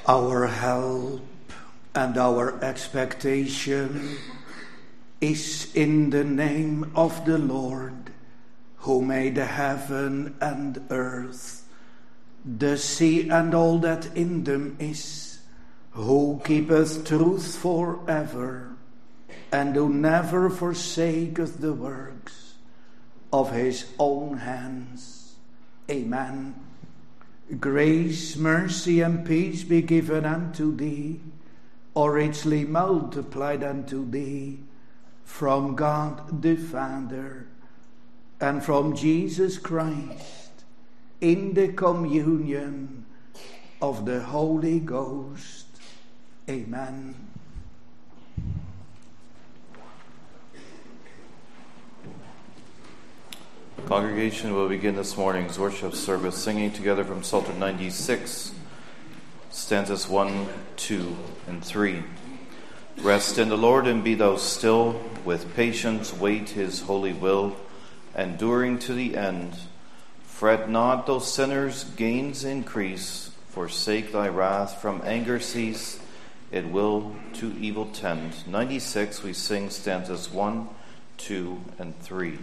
Our help and our expectation is in the name of the Lord, who made heaven and earth, the sea and all that in them is, who keepeth truth forever, and who never forsaketh the works of his own hands. Amen. Grace, mercy, and peace be given unto thee, or richly multiplied unto thee, from God the Father, and from Jesus Christ, in the communion of the Holy Ghost. Amen. Congregation will begin this morning's worship service singing together from Psalter 96, stanzas 1, 2, and 3. Rest in the Lord and be thou still, with patience wait his holy will, enduring to the end. Fret not though sinners' gains increase, forsake thy wrath, from anger cease, it will to evil tend. 96, we sing stanzas 1, 2, and 3.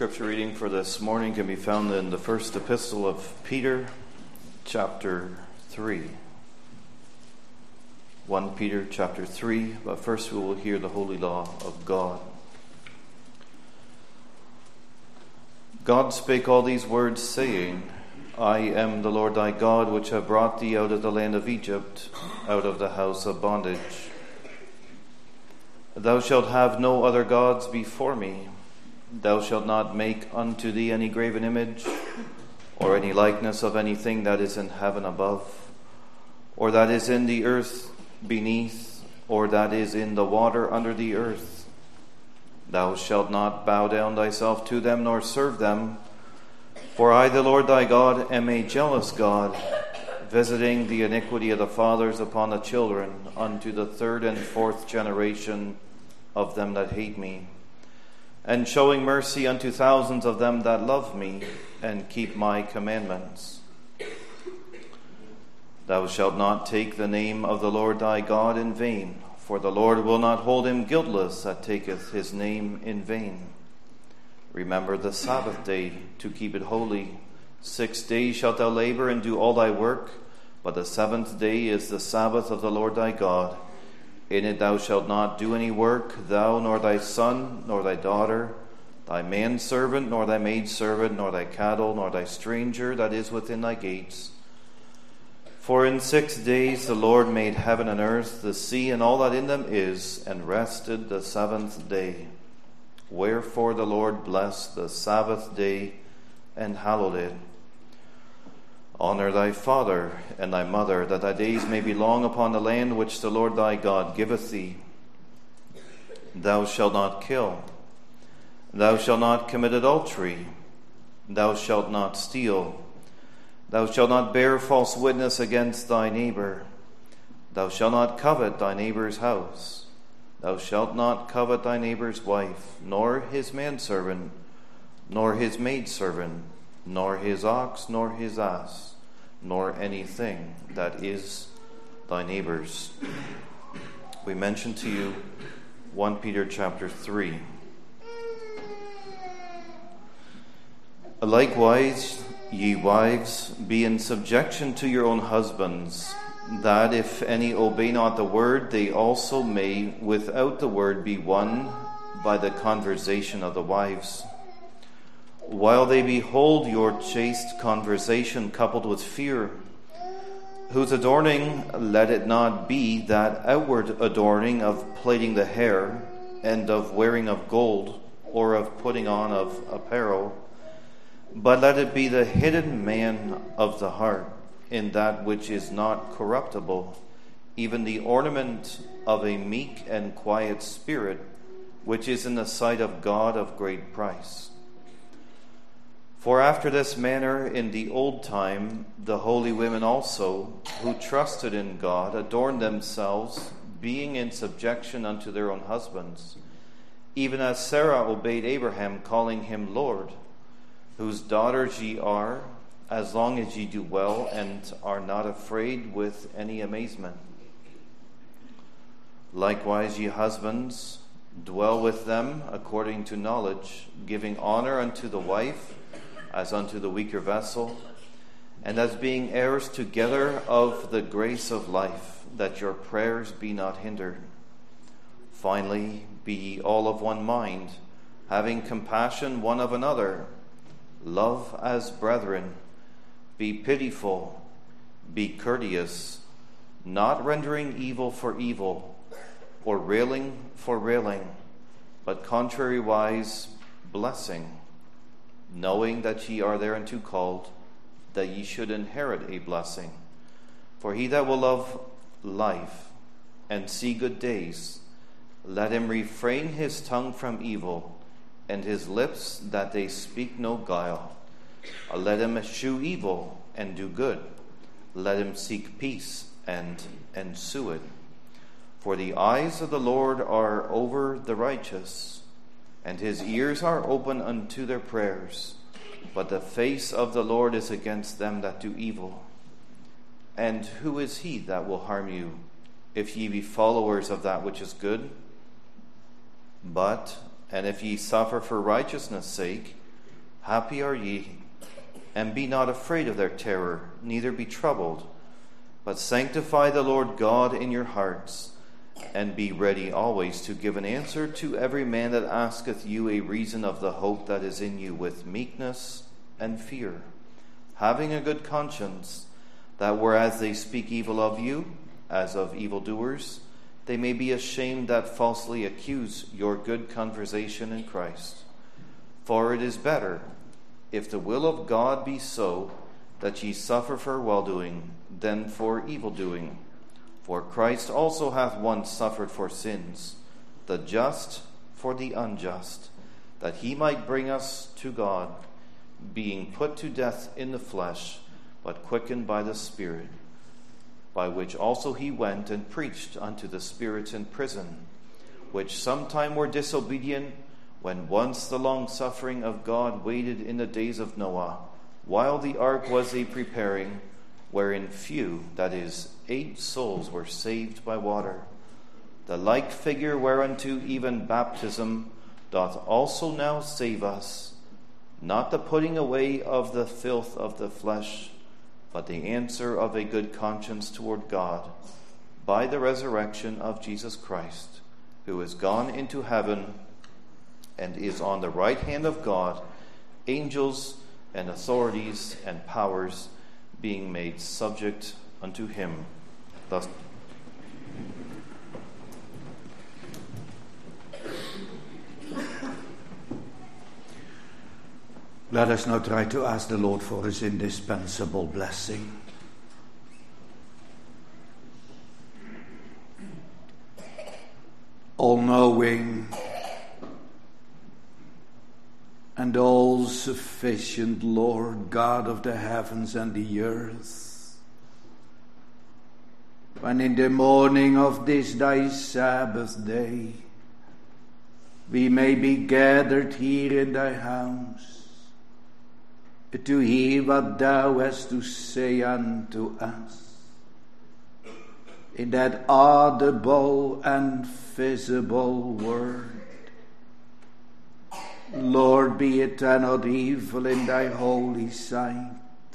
scripture reading for this morning can be found in the first epistle of Peter, chapter 3. 1 Peter chapter 3, but first we will hear the holy law of God. God spake all these words, saying, I am the Lord thy God, which have brought thee out of the land of Egypt, out of the house of bondage. Thou shalt have no other gods before me. Thou shalt not make unto thee any graven image, or any likeness of anything that is in heaven above, or that is in the earth beneath, or that is in the water under the earth. Thou shalt not bow down thyself to them, nor serve them. For I, the Lord thy God, am a jealous God, visiting the iniquity of the fathers upon the children, unto the third and fourth generation of them that hate me, and showing mercy unto thousands of them that love me, and keep my commandments. Thou shalt not take the name of the Lord thy God in vain, for the Lord will not hold him guiltless that taketh his name in vain. Remember the Sabbath day, to keep it holy. 6 days shalt thou labor and do all thy work, but the seventh day is the Sabbath of the Lord thy God. In it thou shalt not do any work, thou, nor thy son, nor thy daughter, thy manservant, nor thy maidservant, nor thy cattle, nor thy stranger that is within thy gates. For in 6 days the Lord made heaven and earth, the sea, and all that in them is, and rested the seventh day. Wherefore the Lord blessed the Sabbath day and hallowed it. Honor thy father and thy mother, that thy days may be long upon the land which the Lord thy God giveth thee. Thou shalt not kill. Thou shalt not commit adultery. Thou shalt not steal. Thou shalt not bear false witness against thy neighbor. Thou shalt not covet thy neighbor's house. Thou shalt not covet thy neighbor's wife, nor his manservant, nor his maidservant, nor his ox, nor his ass, nor anything that is thy neighbor's. We mentioned to you 1 Peter chapter 3. Likewise, ye wives, be in subjection to your own husbands, that if any obey not the word, they also may without the word be won by the conversation of the wives, while they behold your chaste conversation coupled with fear, whose adorning let it not be that outward adorning of plaiting the hair, and of wearing of gold, or of putting on of apparel, but let it be the hidden man of the heart, in that which is not corruptible, even the ornament of a meek and quiet spirit, which is in the sight of God of great price. For after this manner in the old time the holy women also, who trusted in God, adorned themselves, being in subjection unto their own husbands, even as Sarah obeyed Abraham, calling him Lord, whose daughters ye are, as long as ye do well and are not afraid with any amazement. Likewise, ye husbands, dwell with them according to knowledge, giving honor unto the wife as unto the weaker vessel, and as being heirs together of the grace of life, that your prayers be not hindered. Finally, be ye all of one mind, having compassion one of another, love as brethren, be pitiful, be courteous, not rendering evil for evil, or railing for railing, but contrariwise blessing, knowing that ye are thereunto called, that ye should inherit a blessing. For he that will love life and see good days, let him refrain his tongue from evil, and his lips that they speak no guile. Let him eschew evil and do good. Let him seek peace and ensue it. For the eyes of the Lord are over the righteous, and his ears are open unto their prayers. But the face of the Lord is against them that do evil. And who is he that will harm you, if ye be followers of that which is good? But, and if ye suffer for righteousness' sake, Happy are ye, and be not afraid of their terror, neither be troubled, but sanctify the Lord God in your hearts, and be ready always to give an answer to every man that asketh you a reason of the hope that is in you with meekness and fear, having a good conscience, that whereas they speak evil of you, as of evildoers, they may be ashamed that falsely accuse your good conversation in Christ. For it is better, if the will of God be so, that ye suffer for well-doing, than for evil-doing. For Christ also hath once suffered for sins, the just for the unjust, that he might bring us to God, being put to death in the flesh, but quickened by the Spirit, by which also he went and preached unto the spirits in prison, which sometime were disobedient, when once the long-suffering of God waited in the days of Noah, while the ark was a preparing, wherein few, that is, 8 souls, were saved by water. The like figure whereunto even baptism doth also now save us, not the putting away of the filth of the flesh, but the answer of a good conscience toward God, by the resurrection of Jesus Christ, who is gone into heaven, and is on the right hand of God, angels and authorities and powers being made subject unto him. Thus let us now try to ask the Lord for his indispensable blessing. All-knowing and all-sufficient Lord, God of the heavens and the earth, when in the morning of this thy Sabbath day we may be gathered here in thy house, to hear what thou hast to say unto us, in that audible and visible word. Lord, be it not evil in thy holy sight,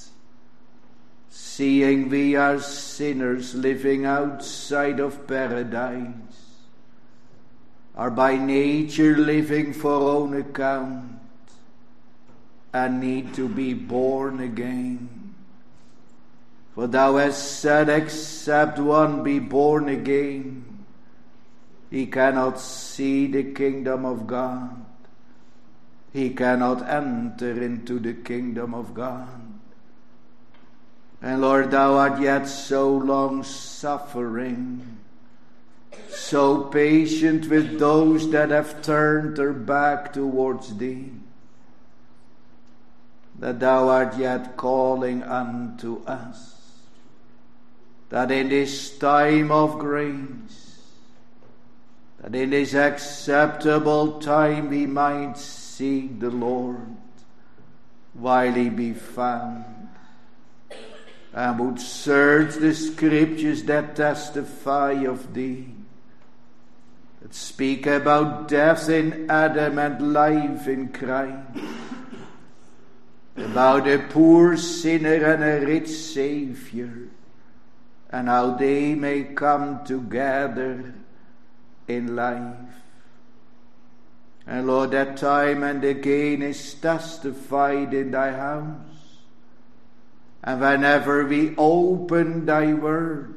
seeing we are sinners living outside of paradise, are by nature living for own account, and need to be born again. For thou hast said, except one be born again, he cannot see the kingdom of God. He cannot enter into the kingdom of God. And Lord, thou art yet so long suffering, so patient with those that have turned their back towards thee, that thou art yet calling unto us, that in this time of grace, that in this acceptable time we might seek the Lord while he be found, and would search the scriptures that testify of thee, that speak about death in Adam and life in Christ, about a poor sinner and a rich Savior, and how they may come together in life. And Lord, that time and again is testified in thy house. And whenever we open thy word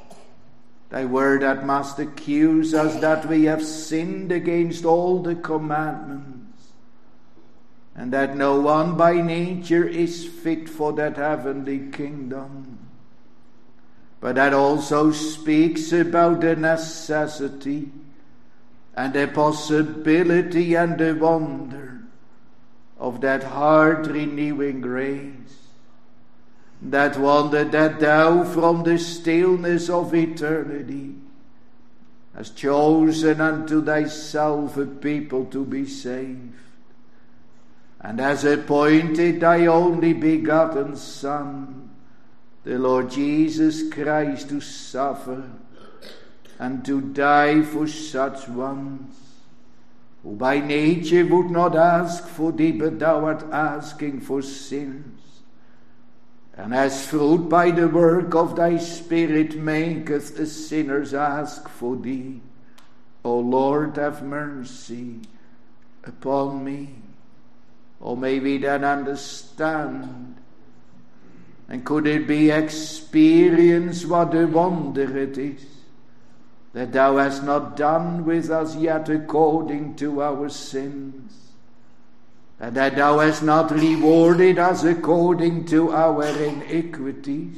that must accuse us that we have sinned against all the commandments, and that no one by nature is fit for that heavenly kingdom, but that also speaks about the necessity and the possibility and the wonder of that heart-renewing grace, that wonder that thou from the stillness of eternity hast chosen unto thyself a people to be saved, and hast appointed thy only begotten Son, the Lord Jesus Christ, to suffer and to die for such ones, who by nature would not ask for thee, but thou art asking for sinners. And as fruit by the work of thy Spirit maketh the sinners ask for thee, O Lord, have mercy upon me. Or may we then understand, and could it be experience what a wonder it is, that thou hast not done with us yet according to our sins, and that thou hast not rewarded us according to our iniquities,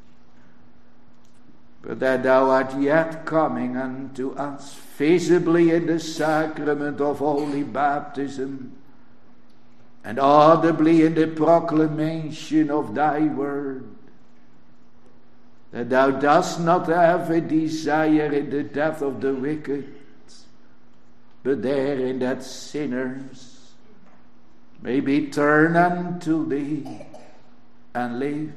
but that thou art yet coming unto us visibly in the sacrament of holy baptism, and audibly in the proclamation of thy word, that thou dost not have a desire in the death of the wicked, but therein that sinners may be turned unto thee and live.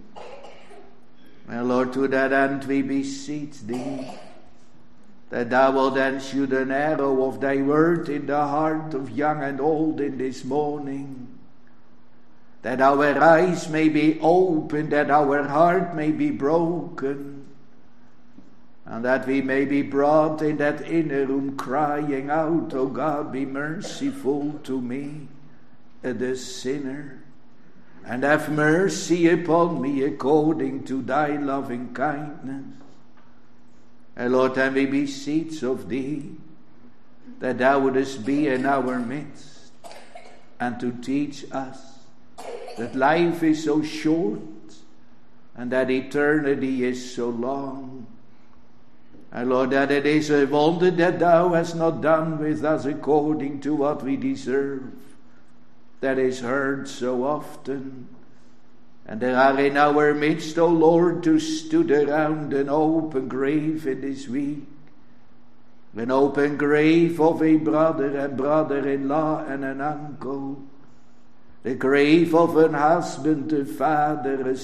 And Lord, to that end we beseech thee, that thou wilt then shoot an arrow of thy word in the heart of young and old in this morning, that our eyes may be opened, that our heart may be broken, and that we may be brought in that inner room crying out, O God, be merciful to me, the sinner, and have mercy upon me according to thy loving kindness. And Lord, and we beseech of thee that thou wouldest be in our midst and to teach us that life is so short and that eternity is so long. And Lord, that it is a wonder that thou hast not done with us according to what we deserve. That is heard so often. And there are in our midst, O Lord, who stood around an open grave in this week. An open grave of a brother and brother-in-law and an uncle. The grave of an husband, a father, a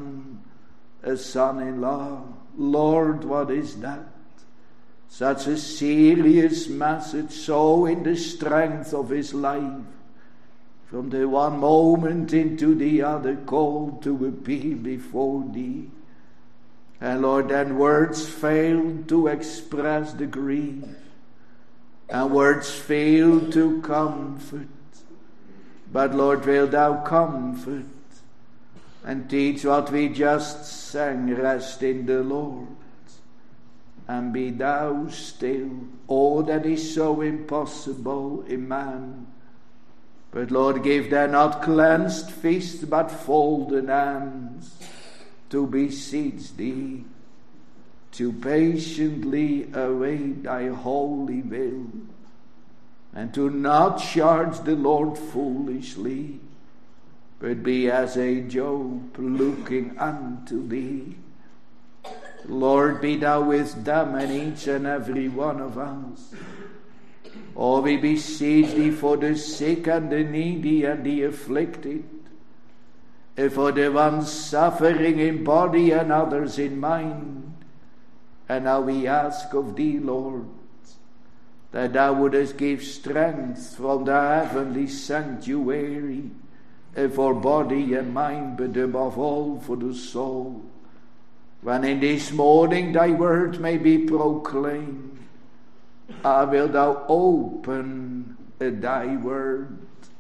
son-in-law. Lord, what is that? Such a serious message, so in the strength of his life. From the one moment into the other, called to appear before thee. And Lord, then words failed to express the grief, and words failed to comfort. But Lord, will thou comfort and teach what we just sang, rest in the Lord, and be thou still. Oh, that is so impossible in man. But Lord, give thou not clenched fists, but folded hands, to beseech thee, to patiently await thy holy will, and to not charge the Lord foolishly, but be as a Job looking unto thee. Lord, be thou with them and each and every one of us. Oh, we beseech thee for the sick and the needy and the afflicted, and for the ones suffering in body and others in mind. And now we ask of thee, Lord, that thou wouldest give strength from the heavenly sanctuary, for body and mind, but above all for the soul, when in this morning thy word may be proclaimed. Will thou open thy word,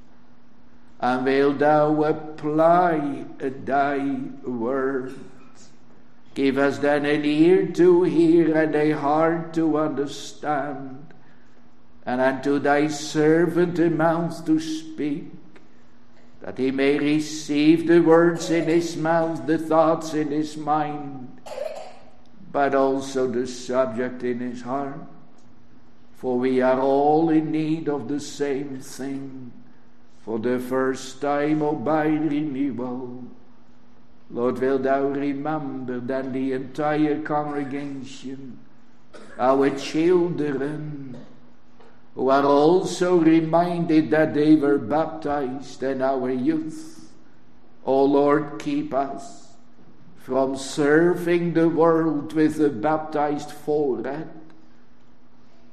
and will thou apply thy word. Give us then an ear to hear and a heart to understand, and unto thy servant a mouth to speak, that he may receive the words in his mouth, the thoughts in his mind, but also the subject in his heart. For we are all in need of the same thing, for the first time or by renewal. Lord, wilt thou remember then the entire congregation, our children, who are also reminded that they were baptized, and our youth. O Lord, keep us from serving the world with a baptized forehead,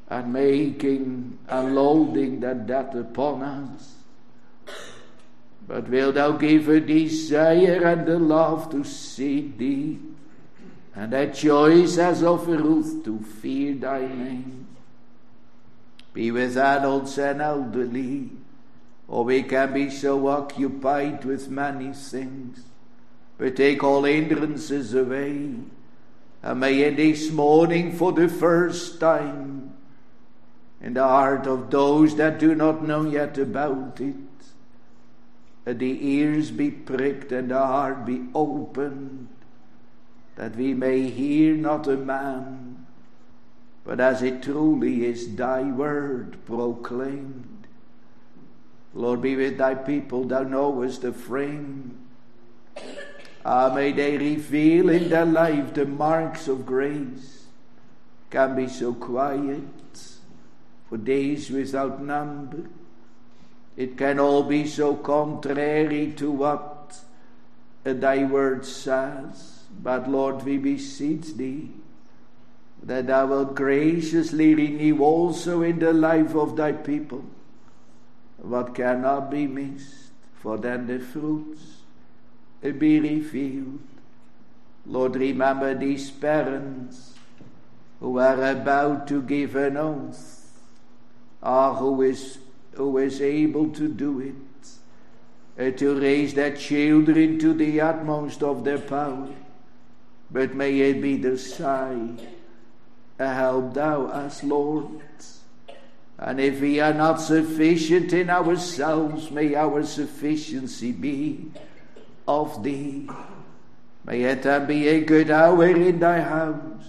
and making and loading that debt upon us. But wilt thou give a desire and a love to seek thee, and a choice as of Ruth to fear thy name. Be with adults and elderly, or we can be so occupied with many things. But take all hindrances away, and may in this morning for the first time, in the heart of those that do not know yet about it, the ears be pricked and the heart be opened, that we may hear not a man, but as it truly is thy word proclaimed. Lord, be with thy people, thou knowest the frame. May they reveal in their life the marks of grace, can be so quiet for days without number. It can all be so contrary to what thy word says. But Lord, we beseech thee that thou wilt graciously renew also in the life of thy people what cannot be missed, for then the fruits be revealed. Lord, remember these parents who are about to give an oath, who is able to do it, to raise their children to the utmost of their power. But may it be the sigh, help thou us, Lord. And if we are not sufficient in ourselves, may our sufficiency be of thee. May it then be a good hour in thy house.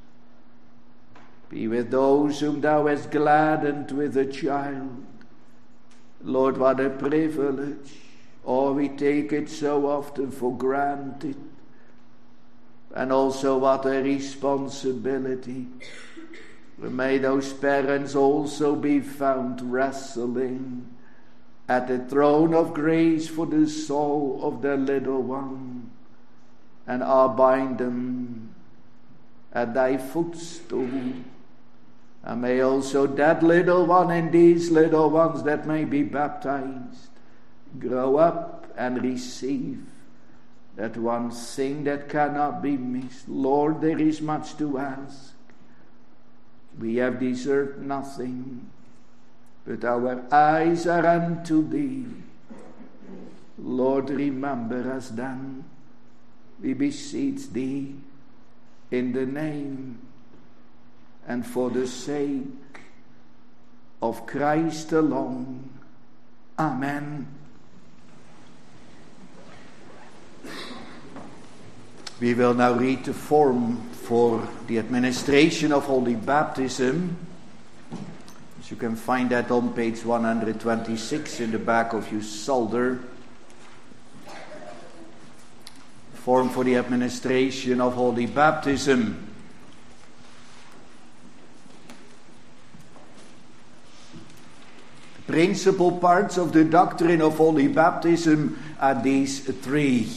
Be with those whom thou hast gladdened with a child. Lord, what a privilege. Oh, we take it so often for granted. And also what a responsibility. May those parents also be found wrestling at the throne of grace for the soul of their little one, and I'll bind them at thy footstool. And may also that little one and these little ones that may be baptized grow up and receive that one thing that cannot be missed. Lord, there is much to ask. We have deserved nothing, but our eyes are unto thee. Lord, remember us then. We beseech thee in the name and for the sake of Christ alone. Amen. We will now read the form for the administration of Holy Baptism. You can find that on page 126 in the back of your Psalter. Form for the administration of Holy Baptism. The principal parts of the doctrine of Holy Baptism are these three.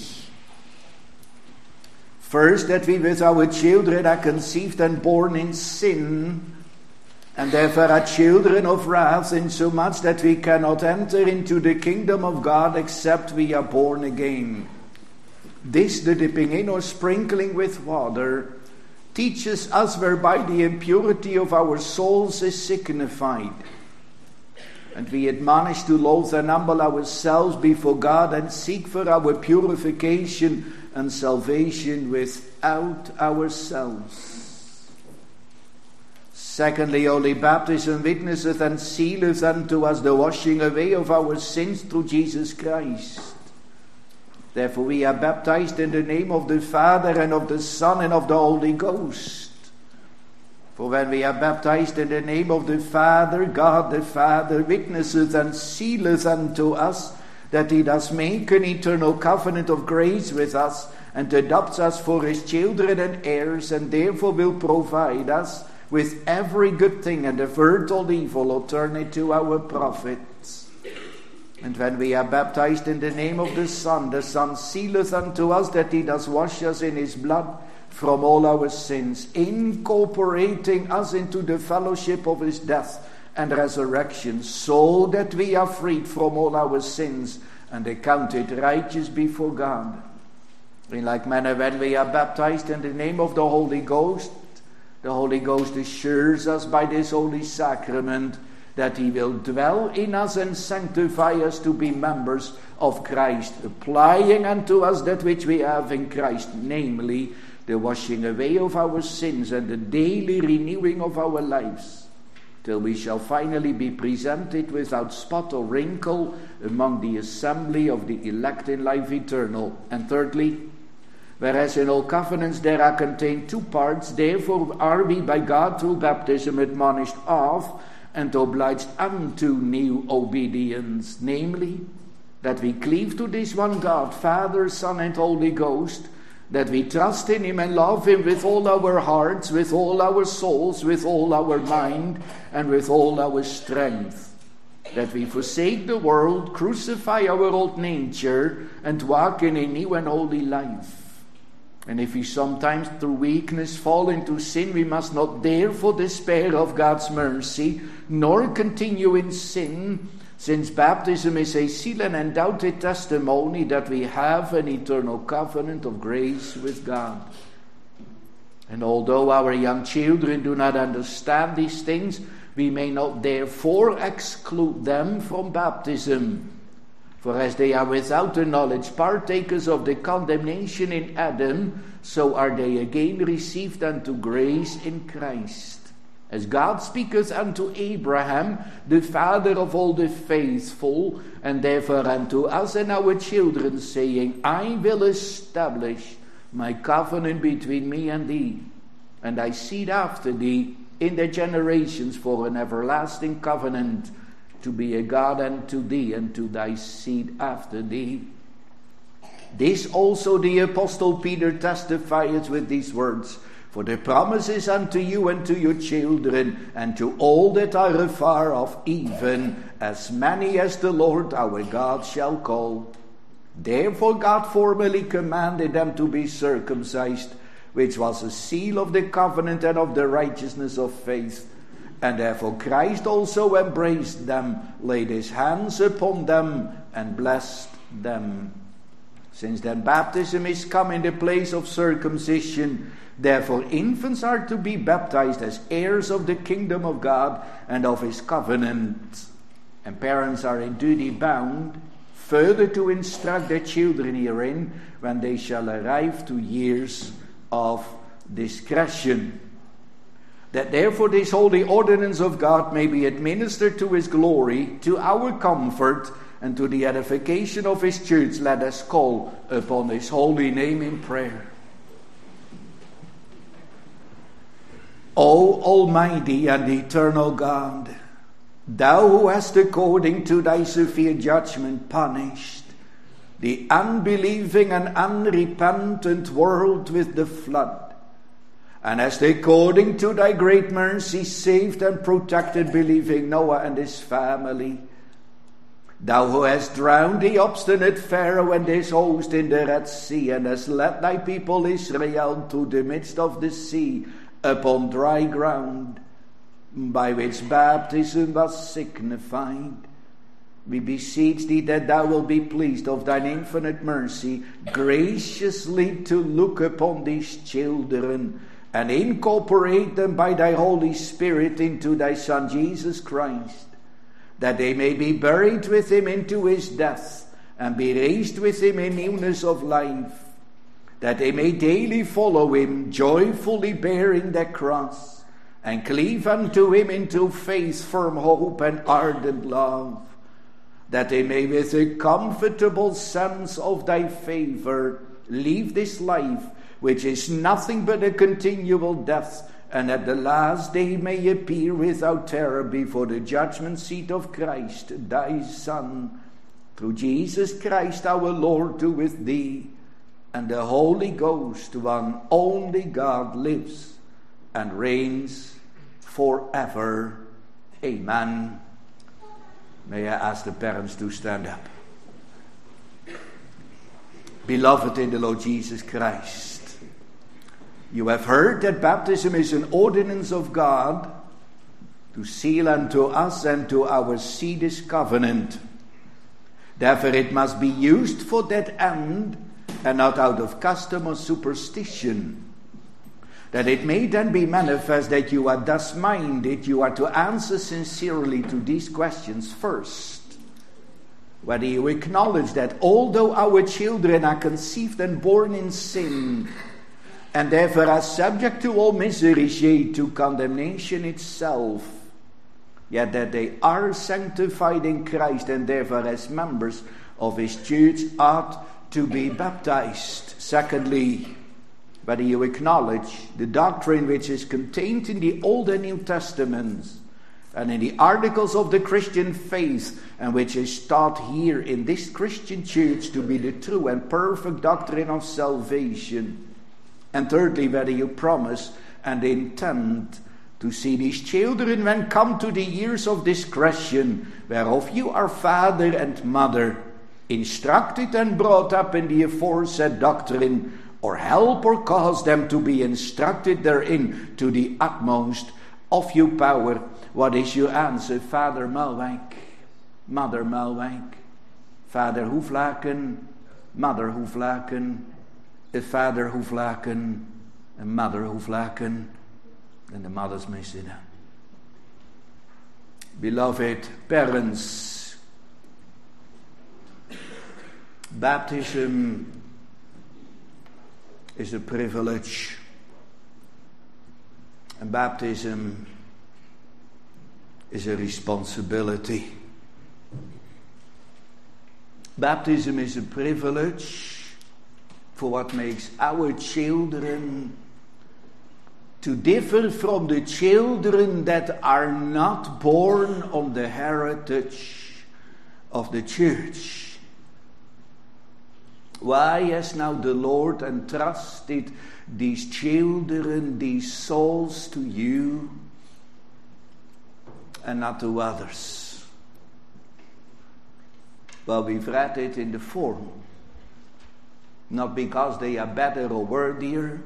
First, that we with our children are conceived and born in sin, and therefore are children of wrath, insomuch that we cannot enter into the kingdom of God except we are born again. This, the dipping in or sprinkling with water, teaches us whereby the impurity of our souls is signified. And we admonish to loathe and humble ourselves before God and seek for our purification and salvation without ourselves. Secondly, Holy Baptism witnesseth and sealeth unto us the washing away of our sins through Jesus Christ. Therefore we are baptized in the name of the Father and of the Son and of the Holy Ghost. For when we are baptized in the name of the Father, God the Father witnesseth and sealeth unto us that he does make an eternal covenant of grace with us, and adopts us for his children and heirs, and therefore will provide us with every good thing and avert all evil, or turn it to our profits. And when we are baptized in the name of the Son sealeth unto us that he does wash us in his blood, from all our sins, incorporating us into the fellowship of his death and resurrection, so that we are freed from all our sins and accounted righteous before God. In like manner, when we are baptized in the name of the Holy Ghost assures us by this holy sacrament that he will dwell in us and sanctify us to be members of Christ, applying unto us that which we have in Christ, namely the washing away of our sins and the daily renewing of our lives, till we shall finally be presented without spot or wrinkle among the assembly of the elect in life eternal. And thirdly, whereas in all covenants there are contained two parts, therefore are we by God through baptism admonished of and obliged unto new obedience, namely, that we cleave to this one God, Father, Son, and Holy Ghost, that we trust in him and love him with all our hearts, with all our souls, with all our mind, and with all our strength, that we forsake the world, crucify our old nature, and walk in a new and holy life. And if we sometimes through weakness fall into sin, we must not therefore despair of God's mercy, nor continue in sin, since baptism is a sealed and undoubted testimony that we have an eternal covenant of grace with God. And although our young children do not understand these things, we may not therefore exclude them from baptism. For as they are without the knowledge partakers of the condemnation in Adam, so are they again received unto grace in Christ. As God speaketh unto Abraham, the father of all the faithful, and therefore unto us and our children, saying, I will establish my covenant between me and thee, and thy seed after thee, in their generations for an everlasting covenant, to be a God unto thee and to thy seed after thee. This also the Apostle Peter testifieth with these words, for the promise is unto you and to your children and to all that are afar off, even as many as the Lord our God shall call. Therefore God formerly commanded them to be circumcised, which was a seal of the covenant and of the righteousness of faith. And therefore Christ also embraced them, laid his hands upon them, and blessed them. Since then baptism is come in the place of circumcision, therefore infants are to be baptized as heirs of the kingdom of God and of his covenant. And parents are in duty bound further to instruct their children herein when they shall arrive to years of discretion. That therefore this holy ordinance of God may be administered to his glory, to our comfort, and to the edification of his church, let us call upon his holy name in prayer. O Almighty and eternal God, thou who hast according to thy severe judgment punished the unbelieving and unrepentant world with the flood, and hast according to thy great mercy saved and protected believing Noah and his family, thou who hast drowned the obstinate Pharaoh and his host in the Red Sea, and hast led thy people Israel to the midst of the sea upon dry ground, by which baptism was signified, we beseech thee that thou wilt be pleased of thine infinite mercy graciously to look upon these children and incorporate them by thy Holy Spirit into thy Son Jesus Christ, that they may be buried with him into his death and be raised with him in newness of life, that they may daily follow him, joyfully bearing their cross, and cleave unto him into faith, firm hope, and ardent love, that they may with a comfortable sense of thy favor leave this life, which is nothing but a continual death, and at the last day may appear without terror before the judgment seat of Christ, thy Son, through Jesus Christ our Lord, who with thee and the Holy Ghost, one only God, lives and reigns forever. Amen. May I ask the parents to stand up. Beloved in the Lord Jesus Christ, You have heard that baptism is an ordinance of God to seal unto us and to our seed his covenant. Therefore it must be used for that end, and not out of custom or superstition. That it may then be manifest that you are thus minded, you are to answer sincerely to these questions first. Whether you acknowledge that although our children are conceived and born in sin, and therefore are subject to all miseries, yea, to condemnation itself, yet that they are sanctified in Christ, and therefore as members of his church ought to be baptized. Secondly, whether you acknowledge the doctrine which is contained in the Old and New Testaments and in the articles of the Christian faith, and which is taught here in this Christian church to be the true and perfect doctrine of salvation. And thirdly, whether you promise and intend to see these children when come to the years of discretion, whereof you are father and mother, instructed and brought up in the aforesaid doctrine, or help or cause them to be instructed therein to the utmost of your power. What is your answer? Vader Melwijk, Mother Melwijk, Vader Hoeflaken, Mother Hoeflaken, a Vader Hoeflaken, a Mother Hoeflaken, and the mothers may sit down. Beloved parents, baptism is a privilege, and baptism is a responsibility. Baptism is a privilege for what makes our children to differ from the children that are not born on the heritage of the church. Why has now the Lord entrusted these children, these souls to you and not to others? Well, we've read it in the form. Not because they are better or worthier.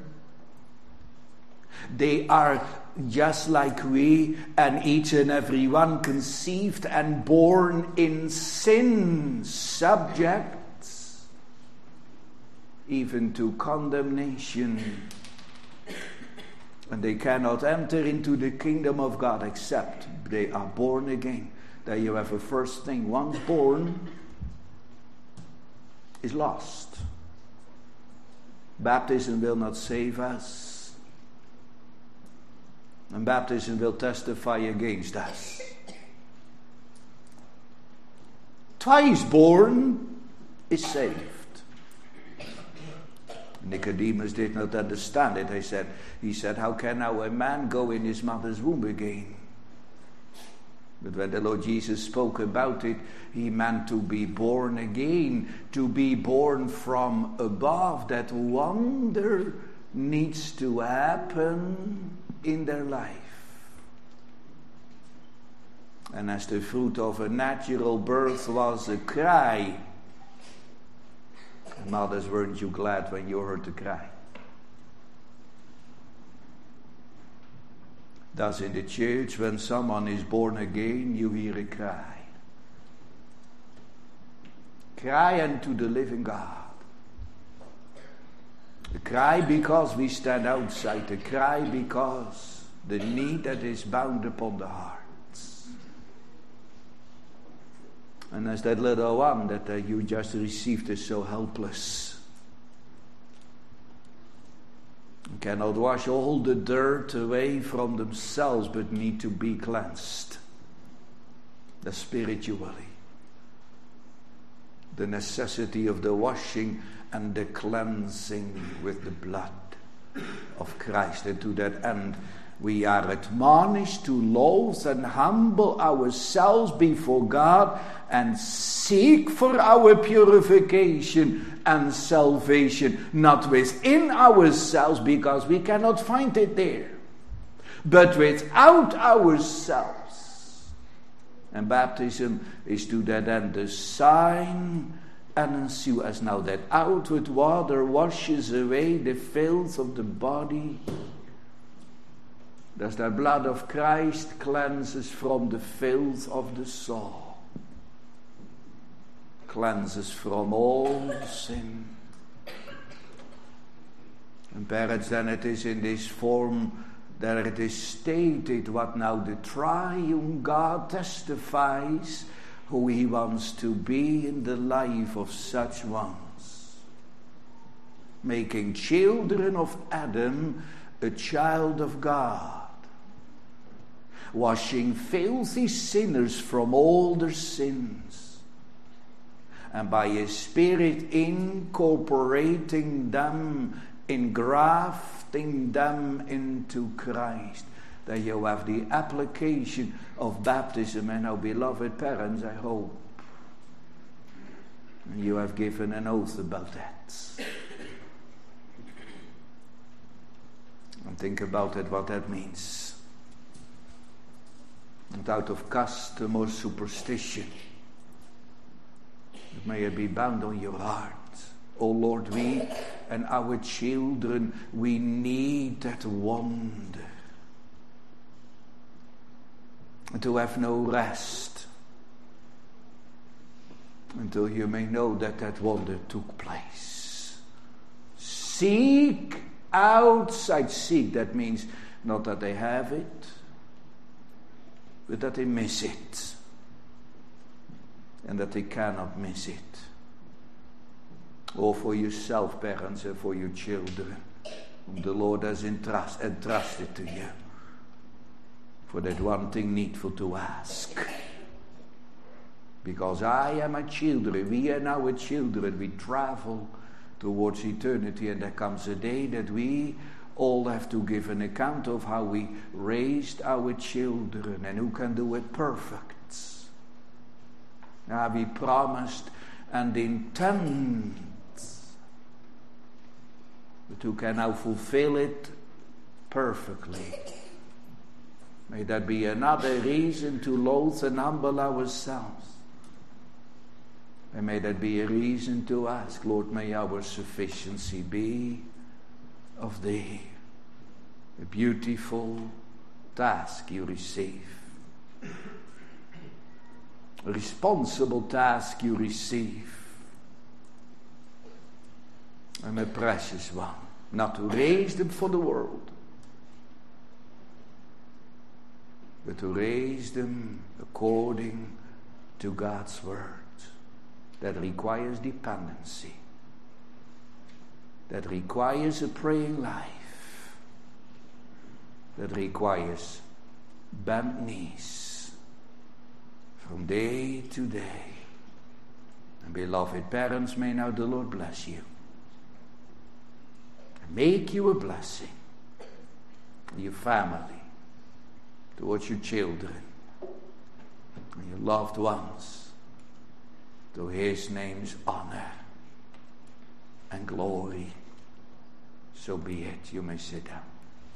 They are just like we, and each and every one conceived and born in sin, subjects even to condemnation. And they cannot enter into the kingdom of God except they are born again. There you have a first thing. Once born is lost. Baptism will not save us. And baptism will testify against us. Twice born is saved. Nicodemus did not understand it. He said, how can now a man go in his mother's womb again? But when the Lord Jesus spoke about it, he meant to be born again, to be born from above. That wonder needs to happen in their life. And as the fruit of a natural birth was a cry, mothers, weren't you glad when you heard the cry? Thus in the church, when someone is born again, you hear a cry. Cry unto the living God. A cry because we stand outside. A cry because the need that is bound upon the hearts. And as that little one that you just received is so helpless, cannot wash all the dirt away from themselves, but need to be cleansed. The spiritually. The necessity of the washing and the cleansing with the blood of Christ. And to that end, we are admonished to loathe and humble ourselves before God and seek for our purification and salvation, not within ourselves, because we cannot find it there, but without ourselves. And baptism is to that end the sign and ensue, as now that outward water washes away the filth of the body, does the blood of Christ cleanse us from the filth of the soul, cleanse us from all sin. And perhaps then it is in this form that it is stated what now the triune God testifies who he wants to be in the life of such ones, making children of Adam a child of God, washing filthy sinners from all their sins, and by his Spirit incorporating them, engrafting them into Christ, that you have the application of baptism. And now, beloved parents, I hope you have given an oath about that. And think about it, what that means. Not out of custom or superstition, but may it be bound on your heart. Oh Lord, we and our children, we need that wonder. And to have no rest until you may know that that wonder took place. Seek outside. Seek, that means not that they have it, but that they miss it. And that they cannot miss it. Or for yourself, parents, and for your children, whom the Lord has entrusted to you. For that one thing needful to ask. Because I and my children, we and our children, we travel towards eternity, and there comes a day that we all have to give an account of how we raised our children, and who can do it perfect. Now we promised and intend, but who can now fulfill it perfectly? May that be another reason to loathe and humble ourselves. And may that be a reason to ask, Lord, may our sufficiency be of Thee. A beautiful task you receive. A responsible task you receive. And a precious one. Not to raise them for the world, but to raise them according to God's word. That requires dependency. That requires a praying life. That requires bent knees from day to day. And beloved parents, may now the Lord bless you. And make you a blessing. Your family. Towards your children. And your loved ones. To His name's honor and glory. So be it. You may sit down.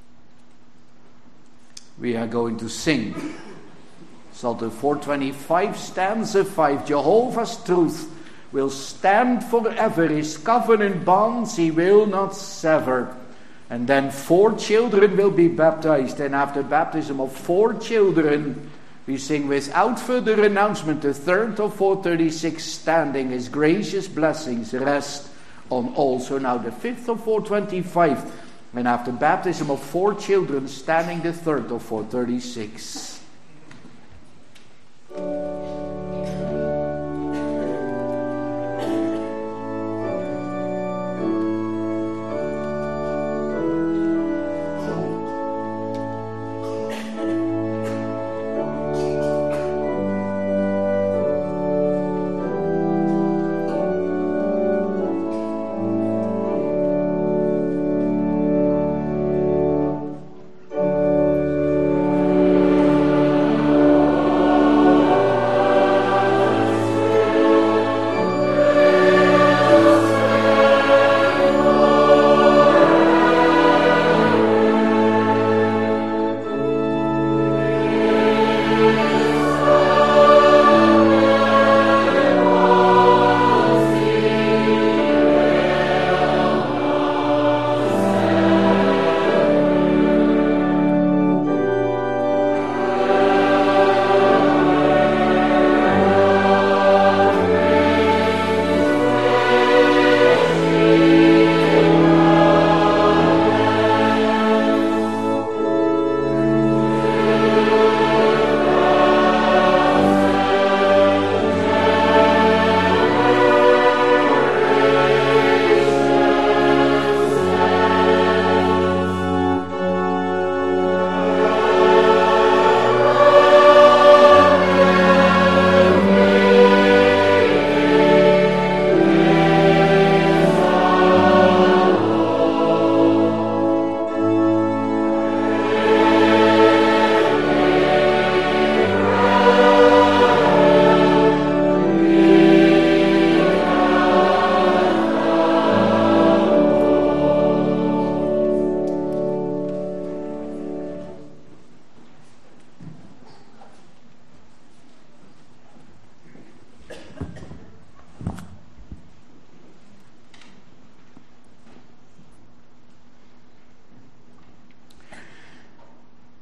We are going to sing Psalm 425, stanza 5. Jehovah's truth will stand forever. His covenant bonds He will not sever. And then 4 children will be baptized. And after baptism of 4 children, we sing without further announcement the 3rd of 436, standing. His gracious blessings rest on all. So now the 5th of 425, and after baptism of 4 children, standing the 3rd of 436.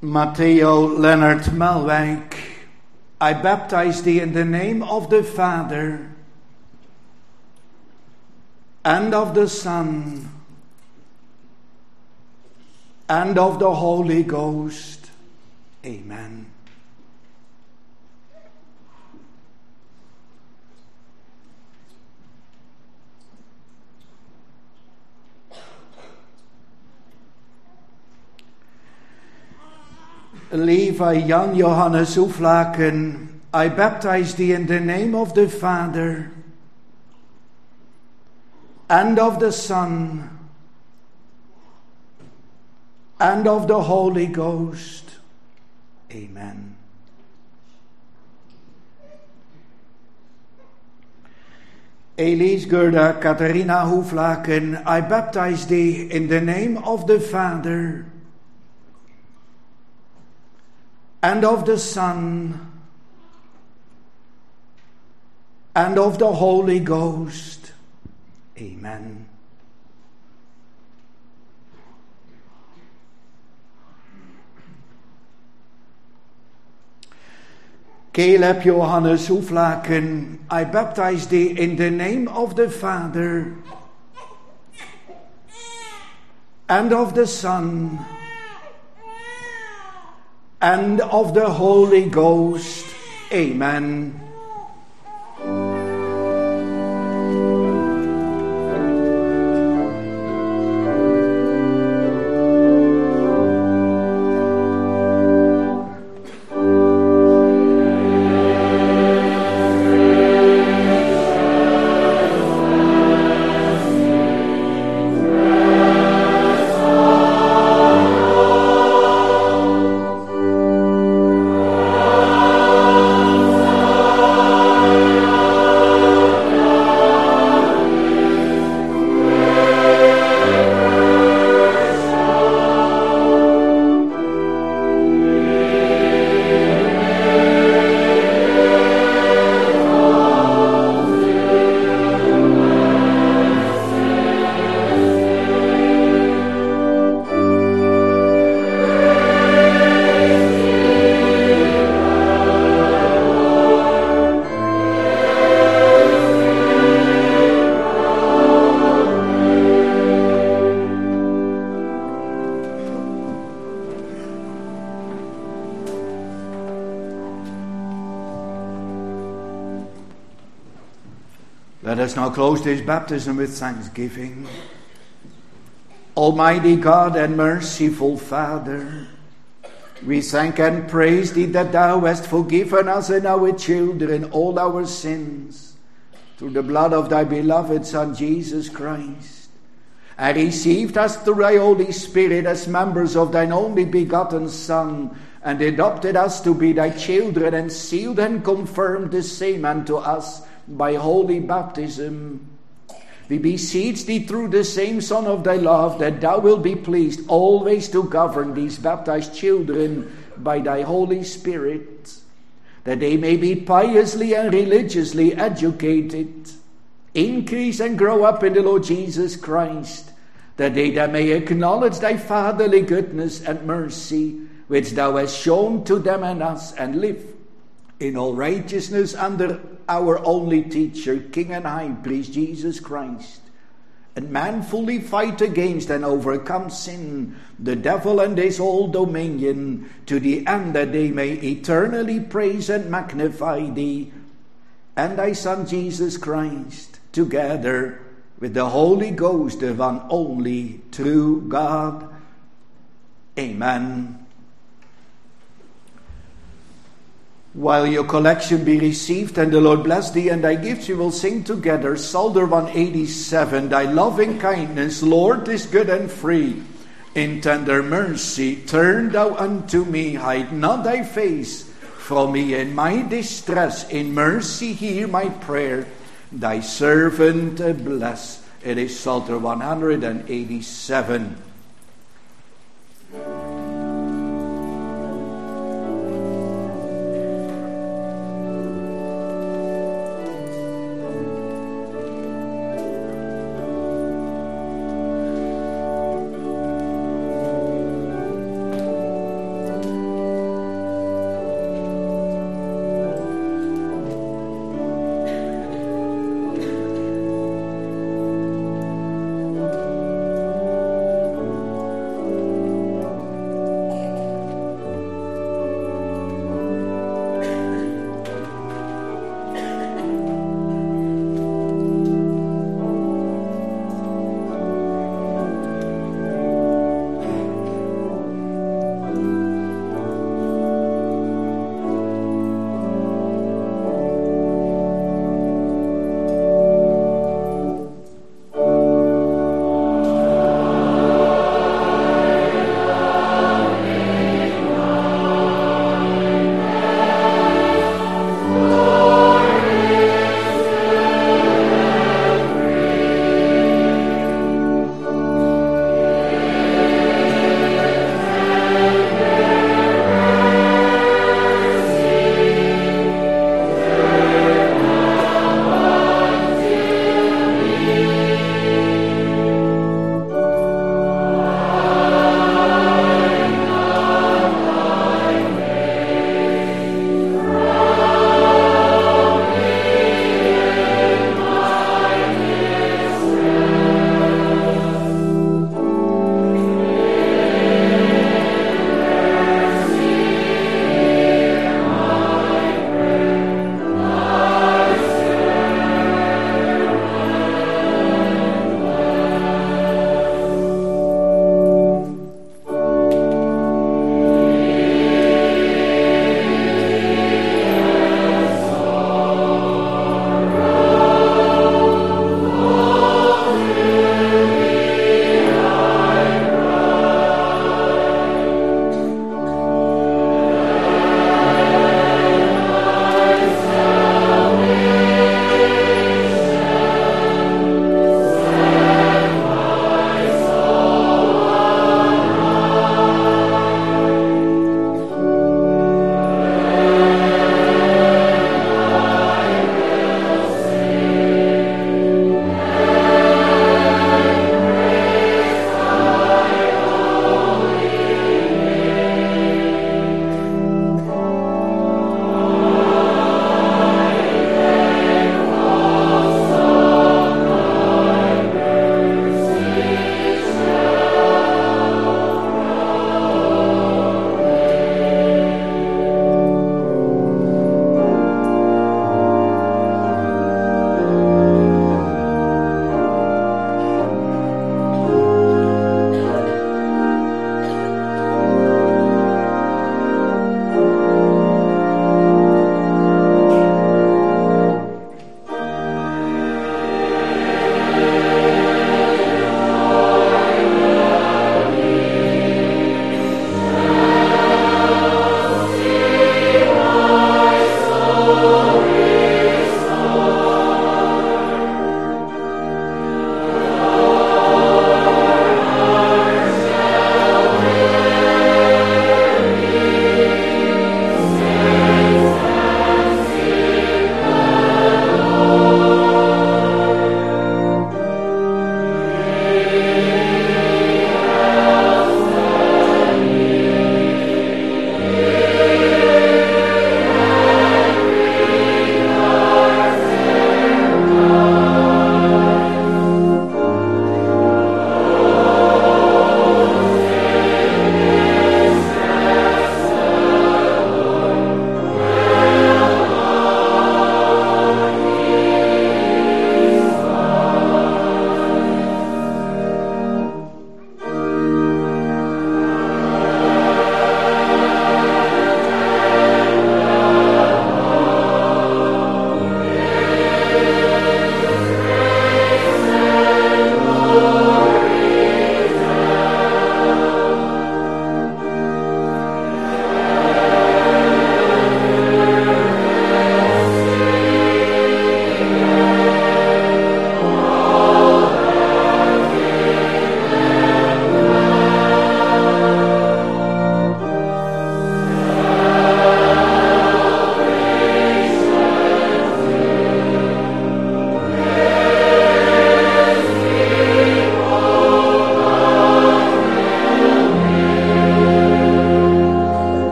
Matteo Leonard Melwijk, I baptize thee in the name of the Father, and of the Son, and of the Holy Ghost. Amen. Levi Jan Johannes Hoeflaken, I baptize thee in the name of the Father, and of the Son, and of the Holy Ghost. Amen. Elise Gerda Catharina Hoeflaken, I baptize thee in the name of the Father, and of the Son, and of the Holy Ghost. Amen. Caleb Johannes Hoeflaken, I baptize thee in the name of the Father, and of the Son, and of the Holy Ghost. Amen. Let us now close this baptism with thanksgiving. Almighty God and merciful Father, we thank and praise thee that thou hast forgiven us and our children all our sins through the blood of thy beloved Son Jesus Christ, and received us through thy Holy Spirit as members of thine only begotten Son, and adopted us to be thy children, and sealed and confirmed the same unto us by holy baptism. We beseech thee through the same Son of thy love, that thou wilt be pleased always to govern these baptized children by thy Holy Spirit, that they may be piously and religiously educated, increase and grow up in the Lord Jesus Christ, that they that may acknowledge thy fatherly goodness and mercy, which thou hast shown to them and us, and live in all righteousness under our only teacher, King and High Priest, Jesus Christ, and manfully fight against and overcome sin, the devil and his whole dominion, to the end that they may eternally praise and magnify thee and thy Son Jesus Christ, together with the Holy Ghost, the one only true God. Amen. While your collection be received and the Lord bless thee and thy gifts, we will sing together Psalter 187. Thy loving kindness, Lord, is good and free. In tender mercy, turn thou unto me. Hide not thy face from me in my distress. In mercy, hear my prayer. Thy servant bless. It is Psalter 187.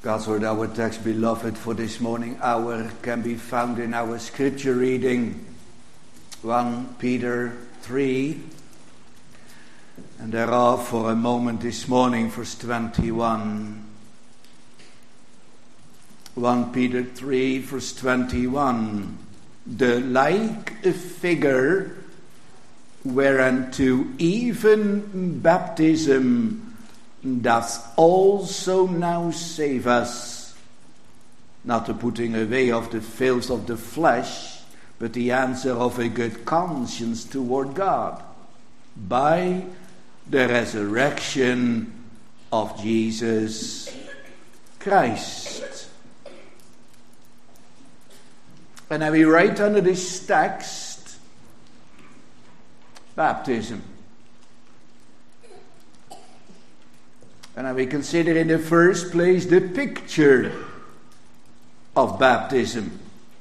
God's word, our text, beloved, for this morning hour can be found in our scripture reading, 1 Peter 3, and thereof for a moment this morning, verse 21. 1 Peter 3, verse 21. The like a figure whereunto even baptism doth also now save us, not the putting away of the filth of the flesh, but the answer of a good conscience toward God, by the resurrection of Jesus Christ. And then we write under this text, baptism. And we consider in the first place the picture of baptism.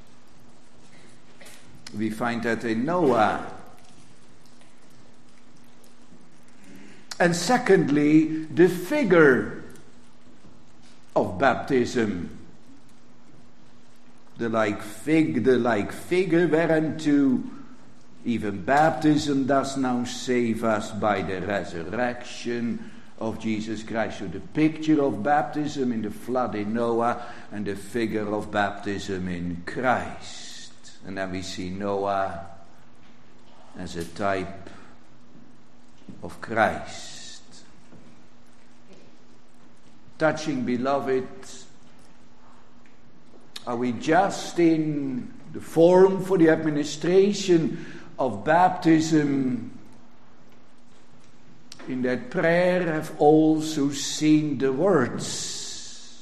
We find that in Noah. And secondly, the figure of baptism. The like figure whereunto even baptism does now save us by the resurrection of Jesus Christ. So the picture of baptism in the flood in Noah, and the figure of baptism in Christ. And then we see Noah as a type of Christ. Touching, beloved, are we just in the form for the administration of baptism? In that prayer have also seen the words,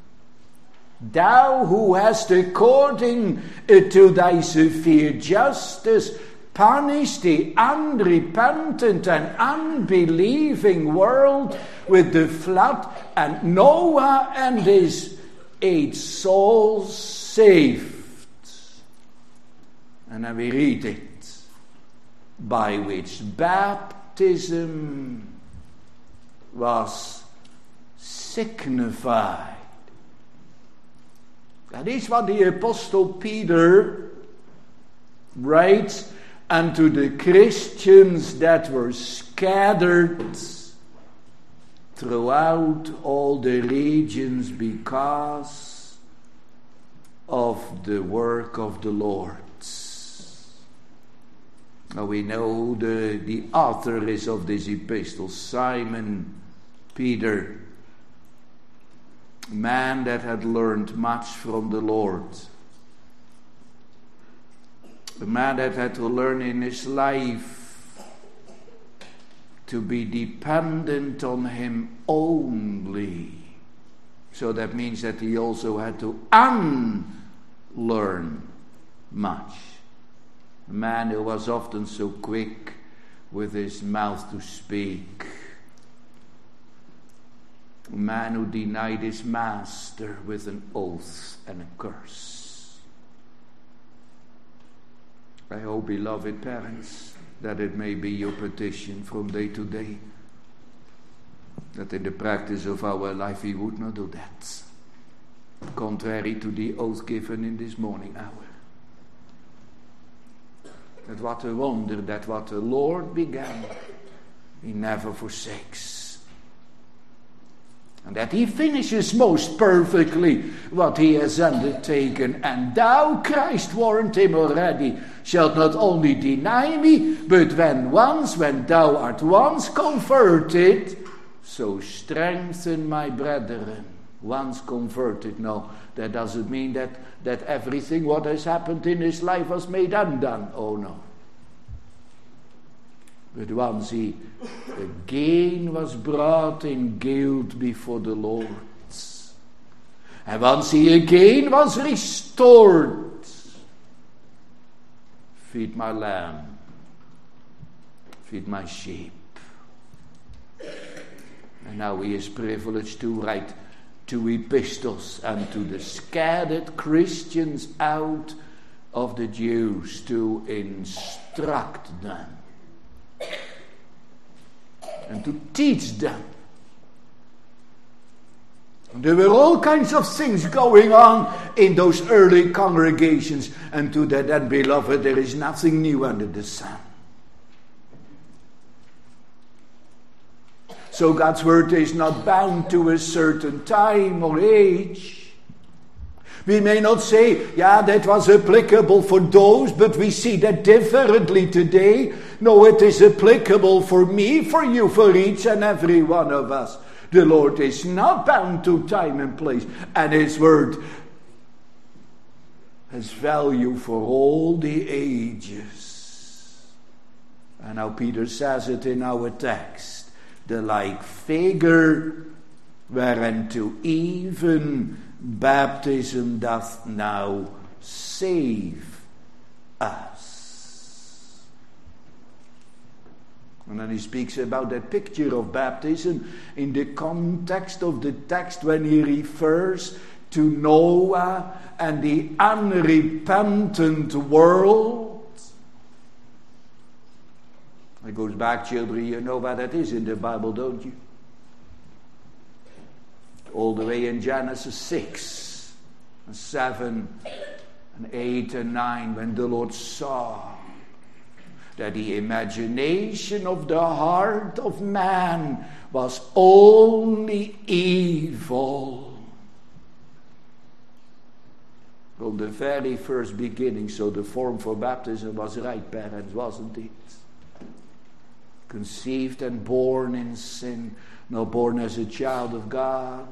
Thou who hast according to thy severe justice punished the unrepentant and unbelieving world with the flood, and Noah and his 8 souls saved. And then we read it, by which baptism was signified. That is what the Apostle Peter writes unto the Christians that were scattered throughout all the regions because of the work of the Lord. Now we know the author is of this epistle, Simon Peter, a man that had learned much from the Lord, a man that had to learn in his life to be dependent on him only. So that means that he also had to unlearn much. A man who was often so quick with his mouth to speak. A man who denied his master with an oath and a curse. I hope, beloved parents, that it may be your petition from day to day, that in the practice of our life we would not do that, contrary to the oath given in this morning hour. That what a wonder, that what the Lord began, he never forsakes. And that he finishes most perfectly what he has undertaken. And thou, Christ warned him already, shalt not only deny me, but when thou art once converted, so strengthen my brethren. Once converted, no, that doesn't mean that everything what has happened in his life was made undone. Oh no. But once he again was brought in guilt before the Lord, and once he again was restored, feed my lamb, feed my sheep. And now he is privileged to write 2 epistles unto the scattered Christians out of the Jews to instruct them and to teach them There were all kinds of things going on in those early congregations. And to that end, beloved, there is nothing new under the sun. So God's word is not bound to a certain time or age. We may not say, yeah, that was applicable for those, but we see that differently today. No, it is applicable for me, for you, for each and every one of us. The Lord is not bound to time and place, and His word has value for all the ages. And now Peter says it in our text. The like figure whereunto even baptism doth now save us. And then he speaks about that picture of baptism in the context of the text when he refers to Noah and the unrepentant world. It goes back, children, you know where that is in the Bible, don't you? All the way in Genesis 6, and 7, and 8, and 9, when the Lord saw that the imagination of the heart of man was only evil. From the very first beginning, so the form for baptism was right, parents, wasn't it? Conceived and born in sin, not born as a child of God.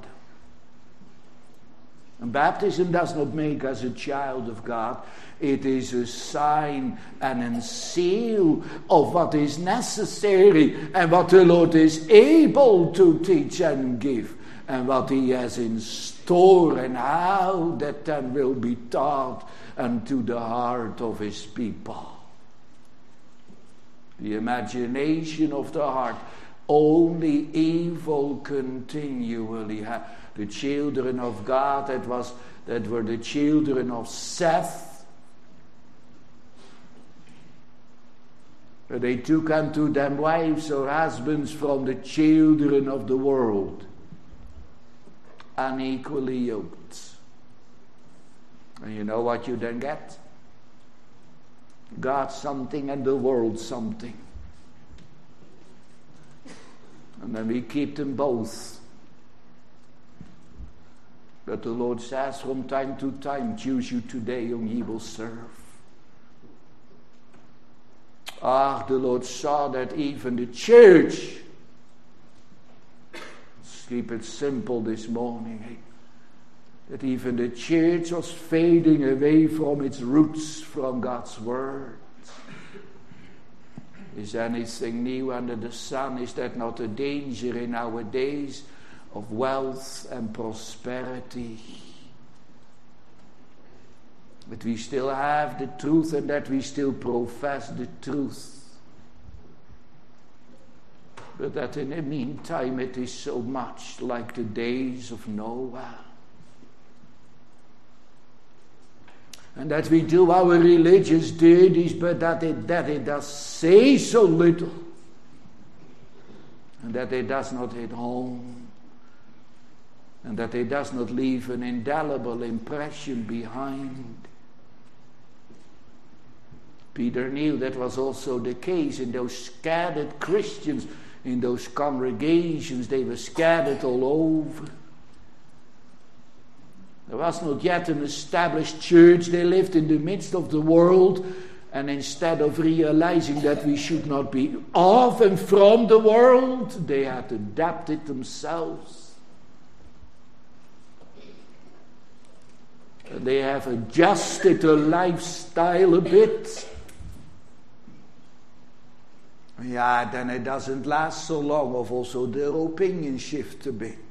And baptism does not make us a child of God. It is a sign and a seal of what is necessary and what the Lord is able to teach and give, and what He has in store, and how that then will be taught unto the heart of His people. The imagination of the heart, only evil continually. The children of God, that were the children of Seth. They took unto them wives or husbands from the children of the world, unequally yoked. And you know what you then get? God something and the world something. And then we keep them both. But the Lord says from time to time, choose you today whom ye will serve. The Lord saw that even the church, let's keep it simple this morning, that even the church was fading away from its roots, from God's word. Is anything new under the sun? Is that not a danger in our days of wealth and prosperity? But we still have the truth, and that we still profess the truth. But that in the meantime it is so much like the days of Noah. And that we do our religious duties, but that it does say so little. And that it does not hit home. And that it does not leave an indelible impression behind. Peter knew that was also the case in those scattered Christians, in those congregations. They were scattered all over. There was not yet an established church. They lived in the midst of the world. And instead of realizing that we should not be of and from the world, they had adapted themselves. They have adjusted their lifestyle a bit. Yeah, then it doesn't last so long, of also their opinion shift a bit.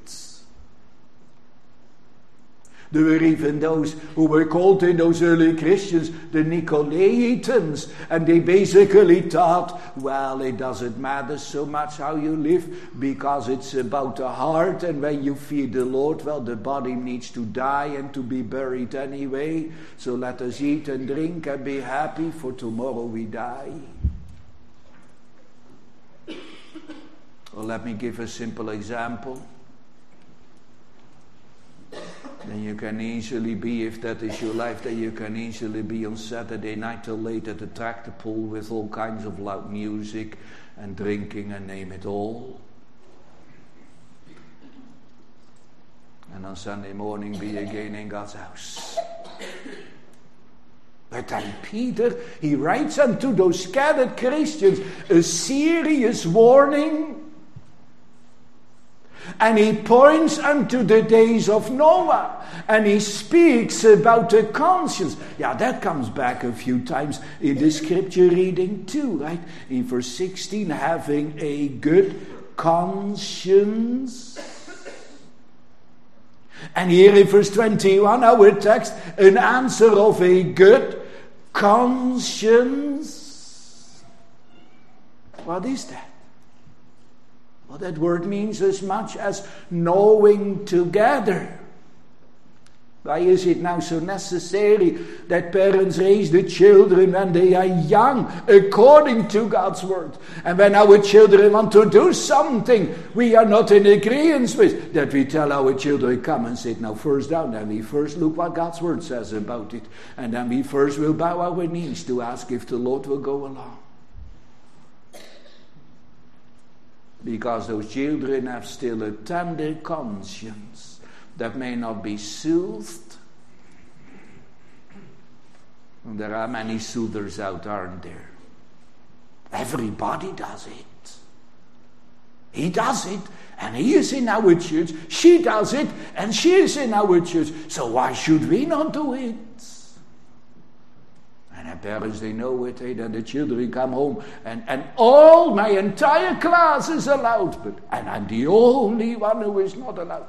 There were even those who were called in those early Christians the Nicolaitans, and they basically thought, well, it doesn't matter so much how you live, because it's about the heart, and when you fear the Lord, well, the body needs to die and to be buried anyway, so let us eat and drink and be happy, for tomorrow we die. Well, let me give a simple example. then you can easily be, if that is your life, then you can easily be on Saturday night till late at the tractor pull with all kinds of loud music and drinking and name it all. And on Sunday morning be again in God's house. But then Peter, he writes unto those scattered Christians a serious warning. And he points unto the days of Noah. And he speaks about the conscience. Yeah, that comes back a few times in the scripture reading too, right? In verse 16, having a good conscience. And here in verse 21, our text, an answer of a good conscience. What is that? Well, that word means as much as knowing together. Why is it now so necessary that parents raise the children when they are young according to God's word? And when our children want to do something we are not in agreement with, that we tell our children, come and sit now first down, and we first look what God's word says about it. And then we first will bow our knees to ask if the Lord will go along. Because those children have still a tender conscience that may not be soothed. And there are many soothers out, aren't there? Everybody does it. He does it, and he is in our church. She does it, and she is in our church. So why should we not do it? And the parents, they know it, that the children come home, and all my entire class is allowed, and I'm the only one who is not allowed.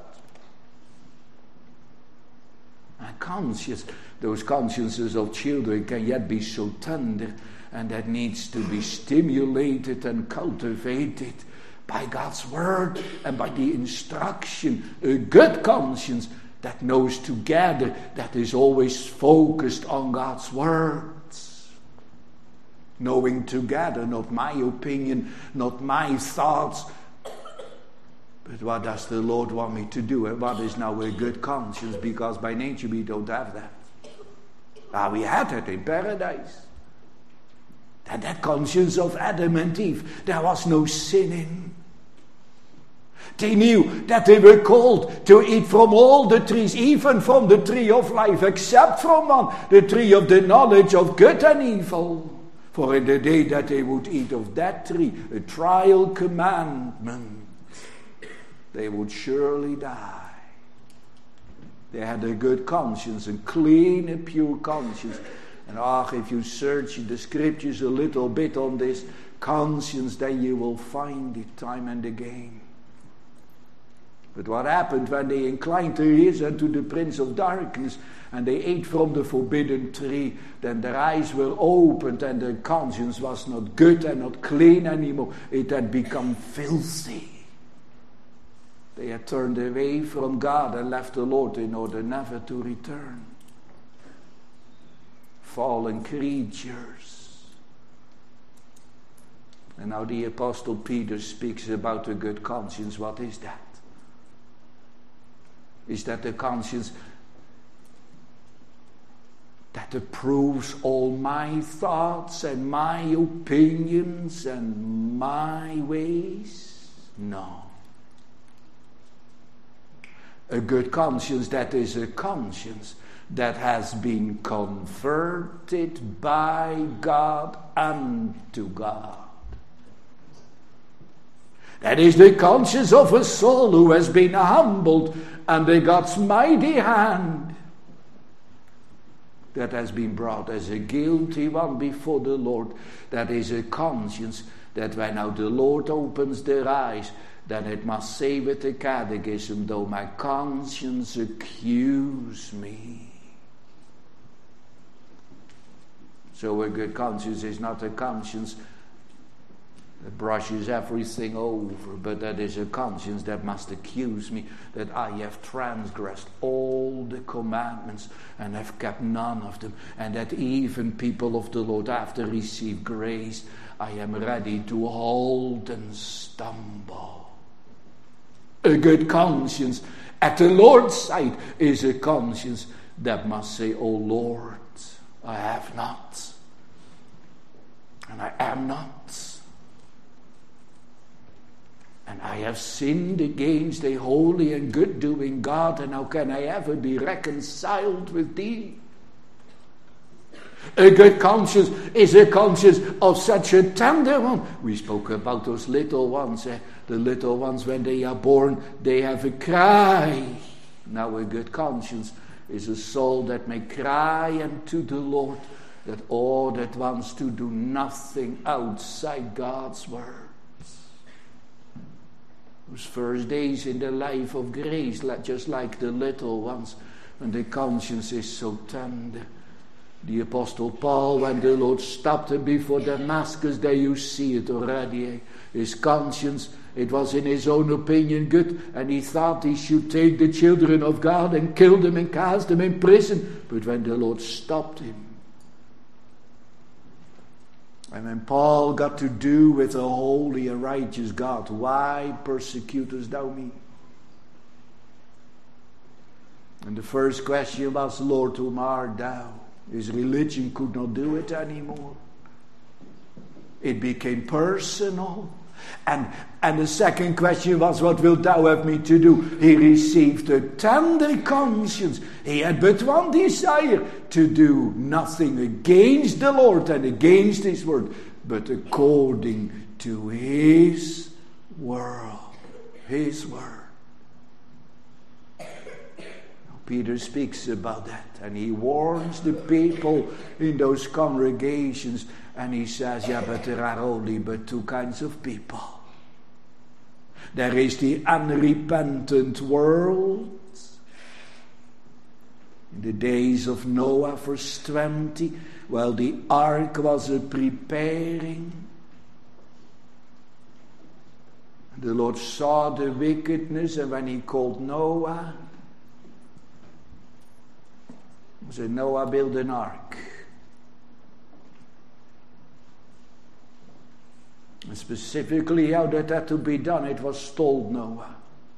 Conscious, those consciences of children can yet be so tender, and that needs to be stimulated and cultivated by God's word and by the instruction. A good conscience that knows together, that is always focused on God's words. Knowing together, not my opinion, not my thoughts, but what does the Lord want me to do? And what is now a good conscience? Because by nature we don't have that. We had it in paradise. That conscience of Adam and Eve, there was no sin in. They knew that they were called to eat from all the trees, even from the tree of life, except from one, the tree of the knowledge of good and evil. For in the day that they would eat of that tree, a trial commandment, they would surely die. They had a good conscience, a clean and pure conscience. And if you search the scriptures a little bit on this conscience, then you will find it time and again. But what happened when they inclined their ears unto the prince of darkness, and they ate from the forbidden tree, then their eyes were opened, and their conscience was not good and not clean anymore. It had become filthy. They had turned away from God and left the Lord in order never to return. Fallen creatures. And now the Apostle Peter speaks about a good conscience. What is that? Is that the conscience that approves all my thoughts and my opinions and my ways? No. A good conscience, that is a conscience that has been converted by God unto God. That is the conscience of a soul who has been humbled under God's mighty hand, that has been brought as a guilty one before the Lord. That is a conscience that when now the Lord opens their eyes, then it must say with the catechism, though my conscience accuse me. So a good conscience is not a conscience that brushes everything over, but that is a conscience that must accuse me that I have transgressed all the commandments and have kept none of them, and that even people of the Lord, after receive grace, I am ready to hold and stumble. A good conscience at the Lord's side is a conscience that must say, "O Lord, I have not, and I am not, and I have sinned against a holy and good-doing God, and how can I ever be reconciled with thee?" A good conscience is a conscience of such a tender one. We spoke about those little ones. The little ones, when they are born, they have a cry. Now a good conscience is a soul that may cry unto the Lord, that wants to do nothing outside God's word. Those first days in the life of grace, just like the little ones, when the conscience is so tender. The Apostle Paul, when the Lord stopped him before Damascus, there you see it already. His conscience, it was in his own opinion good, and he thought he should take the children of God and kill them and cast them in prison. But when the Lord stopped him, and when Paul got to do with a holy and righteous God, "Why persecutest thou me?" And the first question was, "Lord, whom art thou?" His religion could not do it anymore. It became personal. And the second question was, "What wilt thou have me to do?" He received a tender conscience. He had but one desire, to do nothing against the Lord and against his word, but according to his word. His word. Peter speaks about that, and he warns the people in those congregations, and he says, but there are only but two kinds of people. There is the unrepentant world. In the days of Noah, verse 20, while the ark was preparing, the Lord saw the wickedness, and when he called Noah, he said, "Noah, build an ark." And specifically how that had to be done, it was told Noah.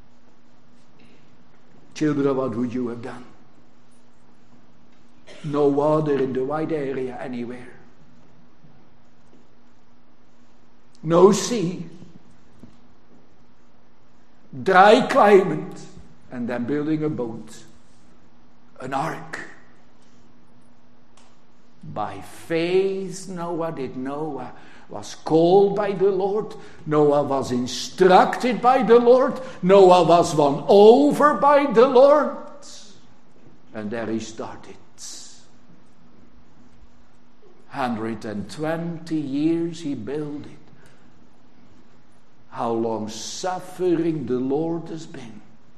"Children, what would you have done? No water in the wide area anywhere. No sea. Dry climate. And then building a boat. An ark. By faith Noah was called by the Lord. Noah was instructed by the Lord. Noah was won over by the Lord. And there he started. 120 years he built it. How long suffering the Lord has been.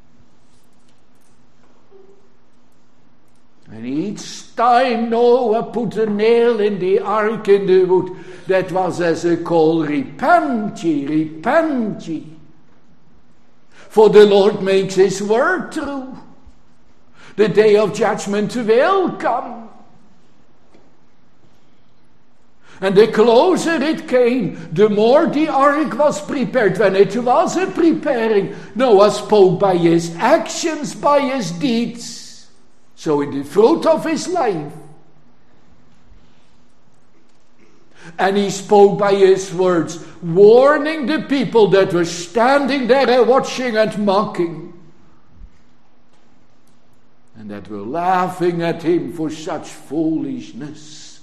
And each time Noah put a nail in the ark in the wood, that was as a call, repent ye. For the Lord makes his word true. The day of judgment will come. And the closer it came, the more the ark was prepared. When it was preparing, Noah spoke by his actions, by his deeds. So in the fruit of his life. And he spoke by his words, warning the people that were standing there and watching and mocking. And that were laughing at him for such foolishness.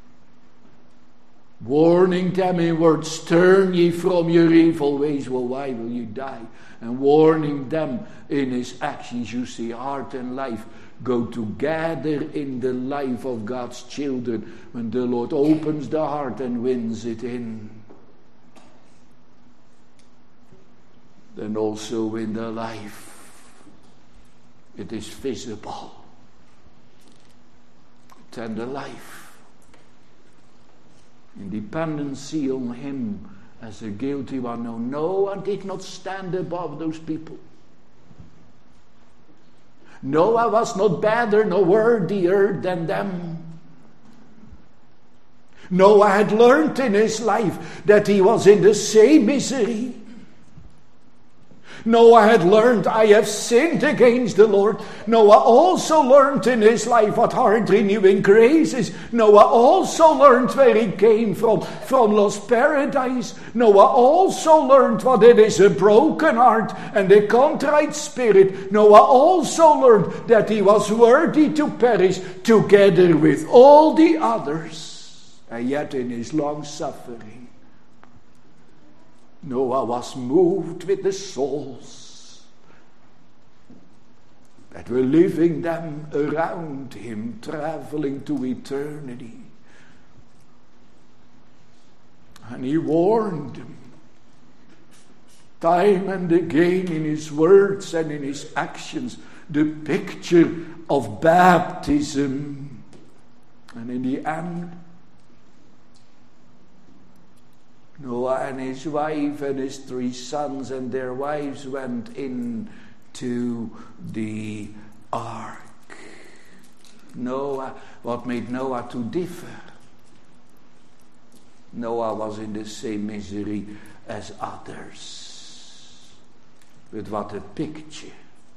Warning them in words, turn ye from your evil ways, well, why will you die? And warning them in his actions. You see, heart and life go together in the life of God's children when the Lord opens the heart and wins it in. Then also in the life, it is visible. Tender life. In dependency on him as a guilty one. No, Noah did not stand above those people. Noah was not better nor worthier than them. Noah had learned in his life that he was in the same misery. Noah had learned, I have sinned against the Lord. Noah also learned in his life what heart renewing grace is. Noah also learned where he came from lost paradise. Noah also learned what it is a broken heart and a contrite spirit. Noah also learned that he was worthy to perish together with all the others. And yet in his long suffering, Noah was moved with the souls that were living them around him, traveling to eternity. And he warned them time and again in his words and in his actions, the picture of baptism. And in the end, Noah and his wife and his 3 sons and their wives went into the ark. Noah, what made Noah to differ? Noah was in the same misery as others. But what a picture.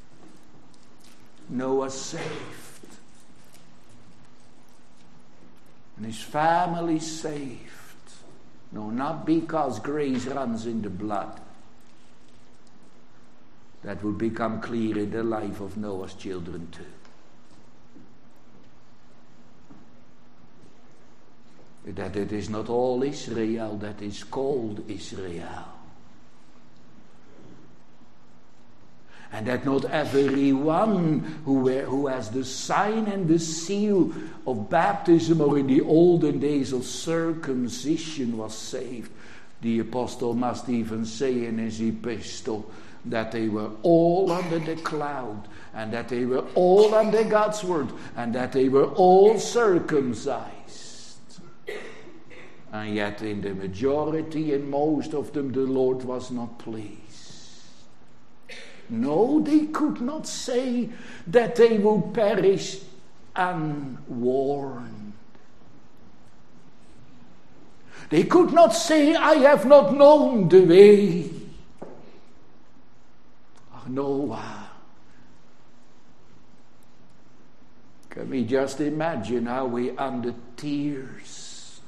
Noah saved. And his family saved. No, not because grace runs in the blood. That would become clear in the life of Noah's children too. That it is not all Israel that is called Israel. And that not everyone who has the sign and the seal of baptism, or in the olden days of circumcision, was saved. The apostle must even say in his epistle that they were all under the cloud, and that they were all under God's word, and that they were all circumcised. And yet in the majority, in most of them, the Lord was not pleased. No, they could not say that they would perish unwarned. They could not say, I have not known the way. Oh, Noah. Can we just imagine how we, under tears,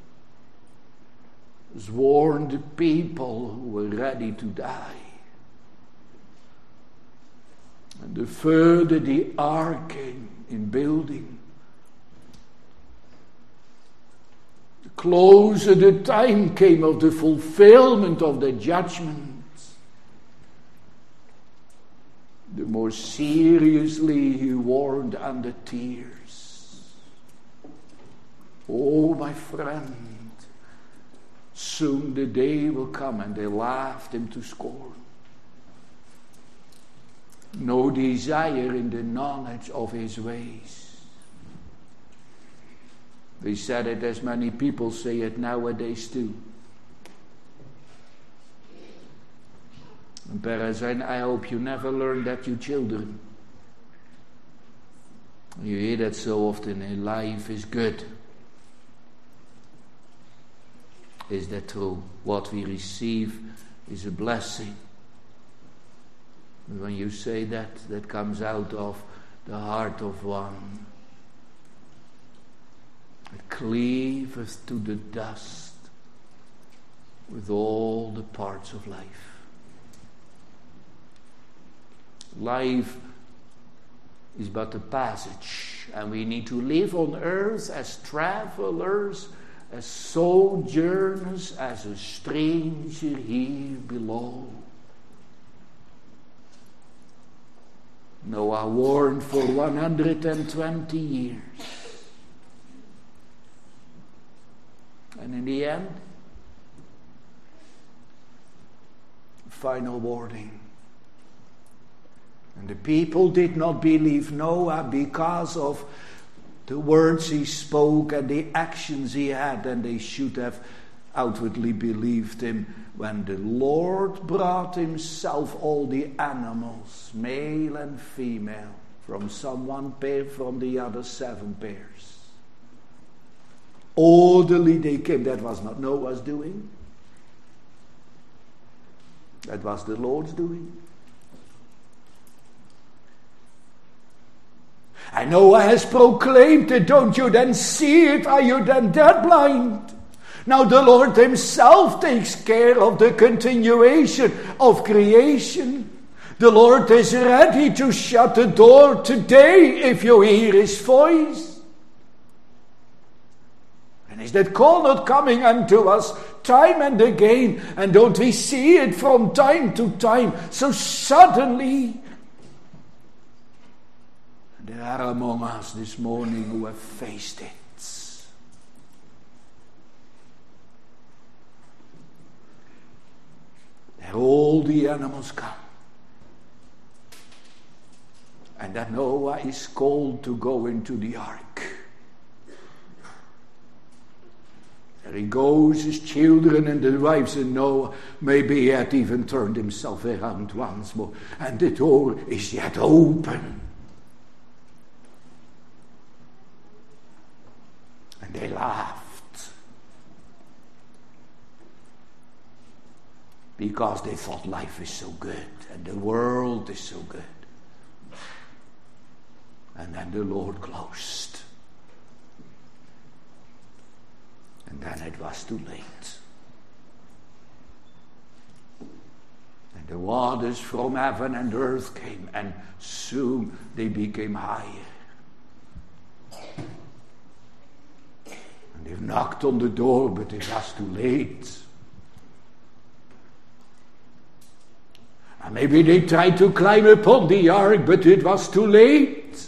warned the people who were ready to die? And the further the ark came in building, the closer the time came of the fulfillment of the judgment, the more seriously he warned under tears. Oh, my friend, soon the day will come, and they laughed him to scorn. No desire in the knowledge of his ways. They said it as many people say it nowadays too. And parents, I hope you never learn that, you children. You hear that so often, in life is good. Is that true? What we receive is a blessing. When you say that, that comes out of the heart of one. It cleaveth to the dust with all the parts of life. Life is but a passage, and we need to live on earth as travelers, as sojourners, as a stranger here below. Noah warned for 120 years. And in the end, final warning. And the people did not believe Noah because of the words he spoke and the actions he had, and they should have outwardly believed him when the Lord brought himself all the animals, male and female, from some one pair, from the other 7 pairs. Orderly they came. That was not Noah's doing. That was the Lord's doing. And Noah has proclaimed it. Don't you then see it? Are you then that blind? Now the Lord himself takes care of the continuation of creation. The Lord is ready to shut the door today if you hear his voice. And is that call not coming unto us time and again? And don't we see it from time to time? So suddenly, there are among us this morning who have faced it. There all the animals come. And that Noah is called to go into the ark. There he goes, his children and the wives and Noah. Maybe he had even turned himself around once more. And the door is yet open. And they laughed. Because they thought life is so good. And the world is so good. And then the Lord closed. And then it was too late. And the waters from heaven and earth came, and soon they became higher. And they knocked on the door, but it was too late. And maybe they tried to climb upon the ark, but it was too late.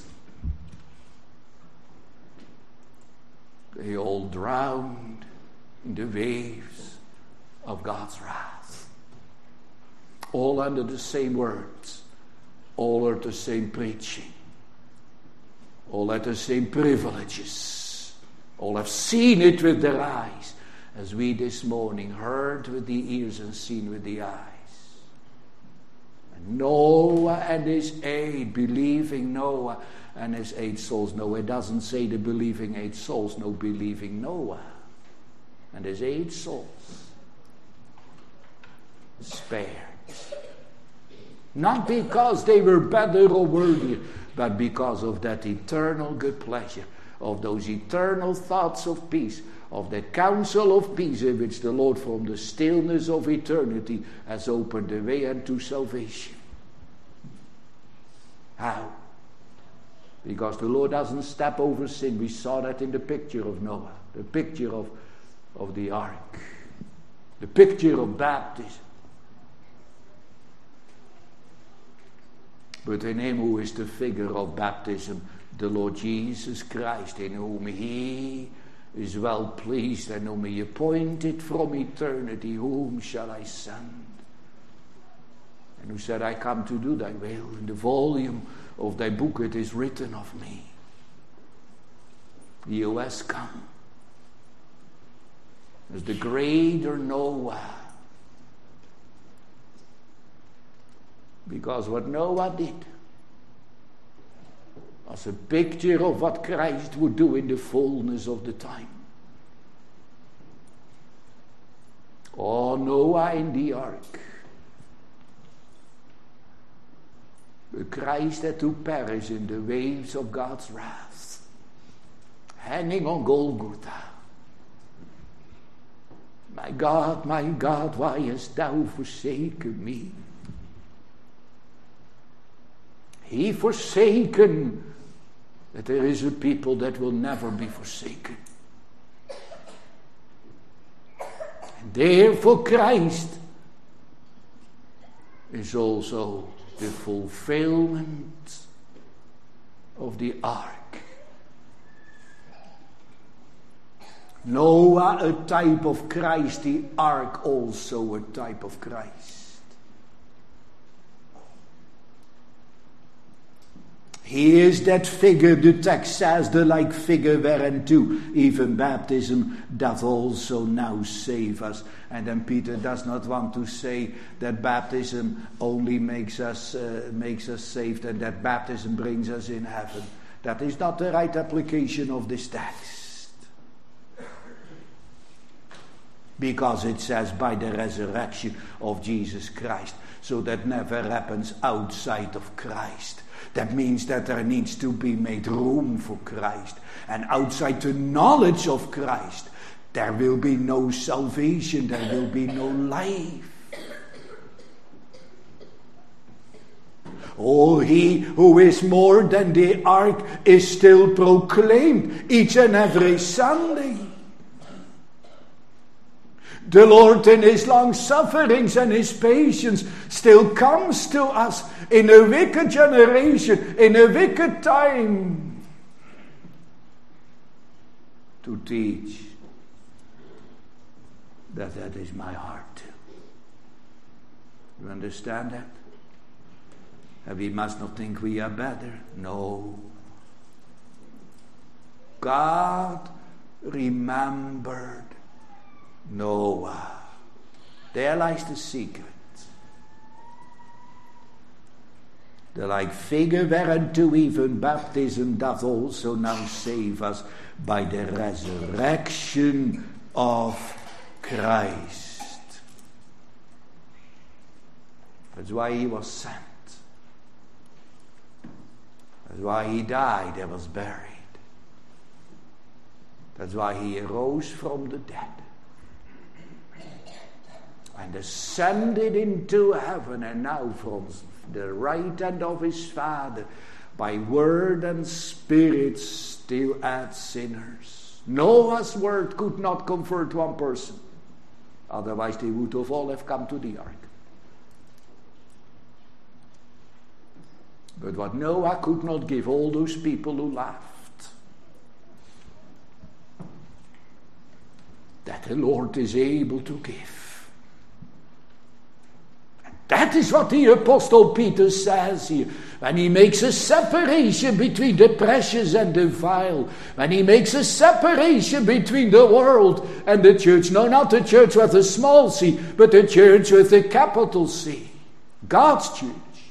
They all drowned in the waves of God's wrath. All under the same words. All at the same preaching. All at the same privileges. All have seen it with their eyes, as we this morning heard with the ears and seen with the eyes. And Noah and his 8, believing Noah and his 8 souls. No, it doesn't say the believing 8 souls. No, believing Noah and his 8 souls spared. Not because they were better or worthier, but because of that eternal good pleasure, of those eternal thoughts of peace, of that counsel of peace in which the Lord from the stillness of eternity has opened the way unto salvation. How? Because the Lord doesn't step over sin. We saw that in the picture of Noah, the picture of the ark, the picture of baptism. But in him who is the figure of baptism, the Lord Jesus Christ, in whom he is well pleased and whom he appointed from eternity, whom shall I send? And who said, I come to do thy will. In the volume of thy book it is written of me. He who has come as the greater Noah. Because what Noah did was a picture of what Christ would do in the fullness of the time. Oh, Noah in the ark. But Christ had to perish in the waves of God's wrath, hanging on Golgotha. My God, why hast thou forsaken me? He forsaken that there is a people that will never be forsaken. And therefore Christ is also the fulfillment of the ark. Noah a type of Christ, the ark also a type of Christ. He is that figure, the text says, the like figure whereunto even baptism doth also now save us. And then Peter does not want to say that baptism only makes us saved and that baptism brings us in heaven. That is not the right application of this text. because it says by the resurrection of Jesus Christ. So that never happens outside of Christ. That means that there needs to be made room for Christ. And outside the knowledge of Christ, there will be no salvation, there will be no life. Oh, he who is more than the ark is still proclaimed each and every Sunday. The Lord in his long sufferings and his patience still comes to us in a wicked generation, in a wicked time, to teach that is my heart too. You understand that? And we must not think we are better. No. God remembered Noah. There lies the secret. The like figure whereunto even baptism doth also now save us by the resurrection of Christ. That's why he was sent. That's why he died and was buried. That's why he arose from the dead and ascended into heaven, and now from the right hand of his Father, by word and spirit still adds sinners. Noah's word could not convert one person. Otherwise they would have all have come to the ark. But what Noah could not give, all those people who laughed, that the Lord is able to give. And that is what the Apostle Peter says here. When he makes a separation between the precious and the vile. When he makes a separation between the world and the church. No, not the church with a small c, but the church with a capital C. God's church.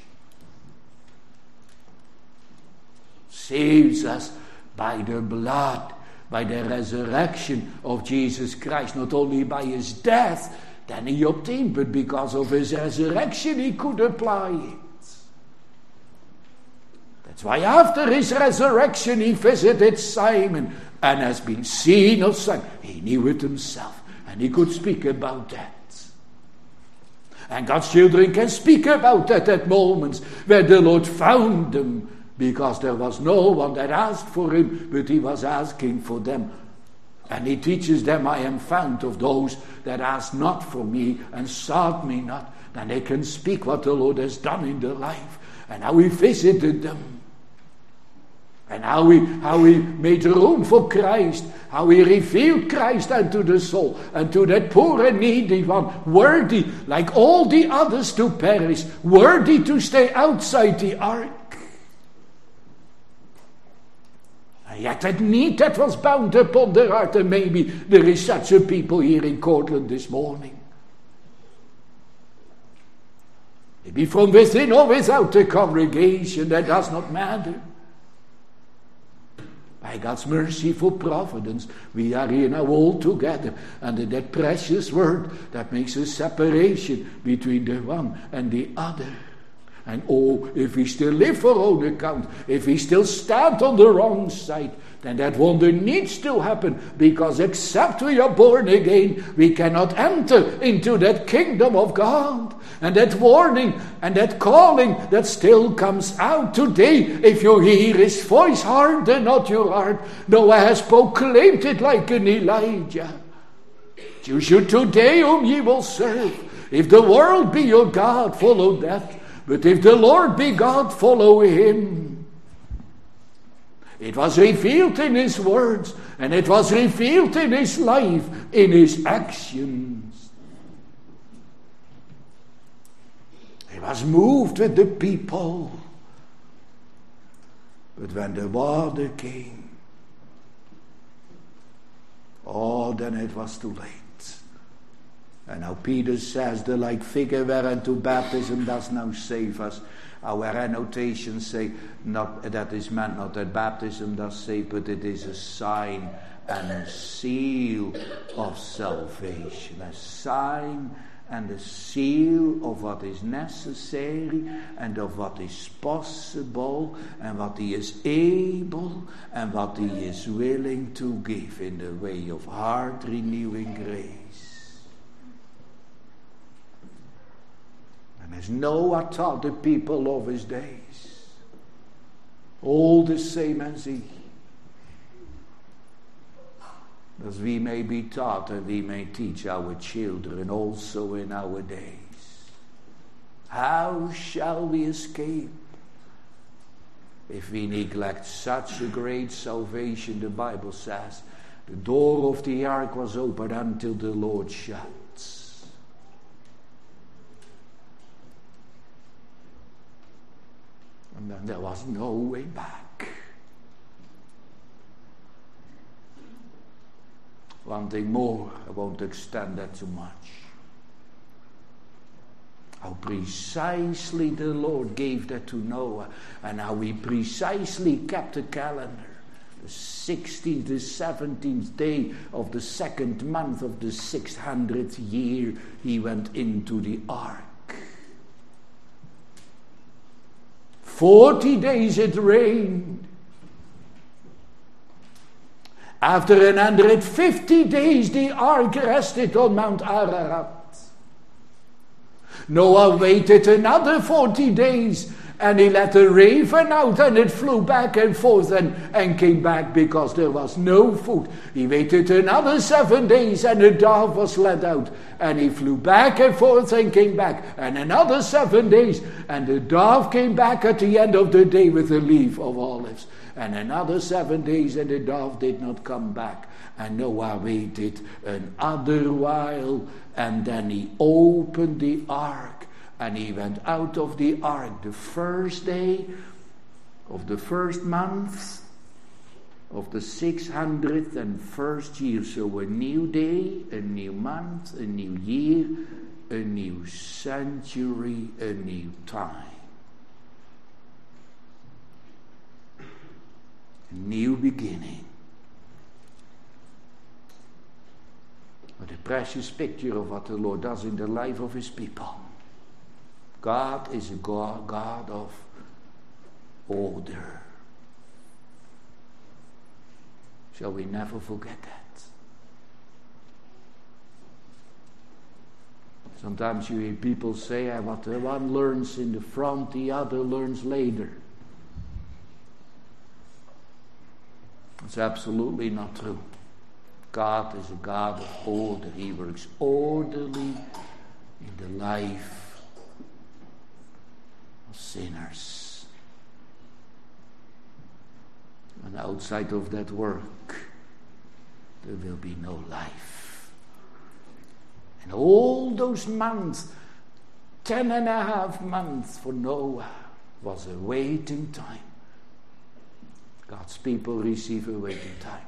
Saves us by the blood, by the resurrection of Jesus Christ. Not only by his death, then he obtained, but because of his resurrection he could apply it. That's why after his resurrection he visited Simon and has been seen of Simon. He knew it himself and he could speak about that. And God's children can speak about that at moments where the Lord found them, because there was no one that asked for him, but he was asking for them. And he teaches them, I am found of those that ask not for me and sought me not. Then they can speak what the Lord has done in their life, and how he visited them, and how he made room for Christ, how he revealed Christ unto the soul, and to that poor and needy one, worthy, like all the others, to perish, worthy to stay outside the ark. And yet that need that was bound upon their heart, and maybe there is such a people here in Cortland this morning. Maybe from within or without the congregation, that does not matter. By God's merciful providence, we are here now all together under that precious word that makes a separation between the one and the other. And oh, if we still live for our own account, if we still stand on the wrong side, then that wonder needs to happen, because except we are born again, we cannot enter into that kingdom of God. And that warning and that calling that still comes out today, if you hear his voice, harden not your heart. Noah has proclaimed it like an Elijah. Choose you today whom ye will serve. If the world be your God, follow that. But if the Lord be God, follow him. It was revealed in his words, and it was revealed in his life, in his actions. He was moved with the people. But when the water came, oh, then it was too late. And now Peter says, the like figure whereunto baptism does now save us. Our annotations say, not that is meant not that baptism does save, but it is a sign and a seal of salvation. A sign and a seal of what is necessary and of what is possible and what he is able and what he is willing to give in the way of heart renewing grace. And as Noah taught the people of his days, all the same as he, as we may be taught and we may teach our children also in our days. How shall we escape if we neglect such a great salvation? The Bible says the door of the ark was open until the Lord shuts. And then there was no way back. One thing more, I won't extend that too much. How precisely the Lord gave that to Noah, and how he precisely kept the calendar. The 16th, the 17th day of the 2nd month of the 600th year, he went into the ark. 40 days it rained. After 150 days, the ark rested on Mount Ararat. Noah waited another 40 days, and he let the raven out, and it flew back and forth and came back because there was no food. He waited another 7 days, and a dove was let out, and he flew back and forth and came back. And another 7 days, and the dove came back at the end of the day with a leaf of olives. And another 7 days, and the dove did not come back. And Noah waited another while, and then he opened the ark, and he went out of the ark the first day of the first month of the 601st year. So a new day, a new month, a new year, a new century, a new time. New beginning. What a precious picture of what the Lord does in the life of his people. God is a God of order. Shall we never forget that? Sometimes you hear people say, what the one learns in the front, the other learns later. It's absolutely not true. God is a God of order. He works orderly in the life of sinners. And outside of that work, there will be no life. And all those months, 10.5 months for Noah, was a waiting time. God's people receive a waiting time.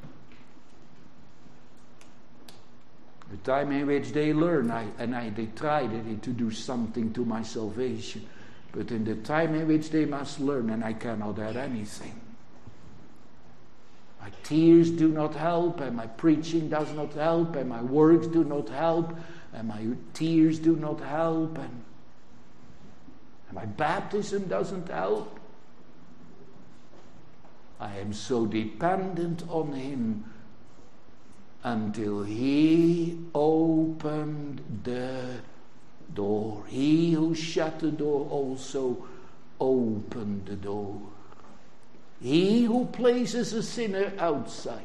The time in which they learn, they tried to do something to my salvation. But in the time in which they must learn, and I cannot add anything. My tears do not help, and my preaching does not help, and my works do not help, and my tears do not help, and my baptism doesn't help. I am so dependent on him until he opened the door. He who shut the door also opened the door. He who places a sinner outside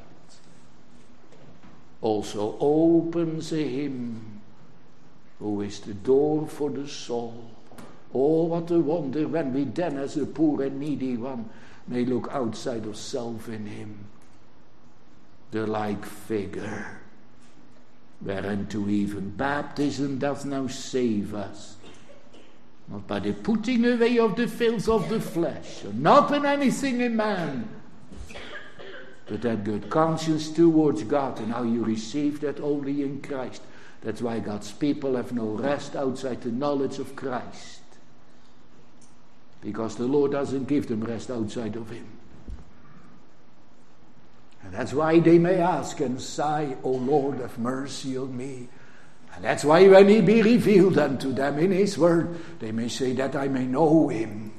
also opens him who is the door for the soul. Oh, what a wonder when we then as a poor and needy one may look outside of self in him, the like figure, whereunto even baptism doth now save us, not by the putting away of the filth of the flesh, or not in anything in man, but that good conscience towards God, and how you receive that only in Christ. That's why God's people have no rest outside the knowledge of Christ. Because the Lord doesn't give them rest outside of him. And that's why they may ask and sigh, O Lord, have mercy on me. And that's why when he be revealed unto them in his word, they may say that I may know him.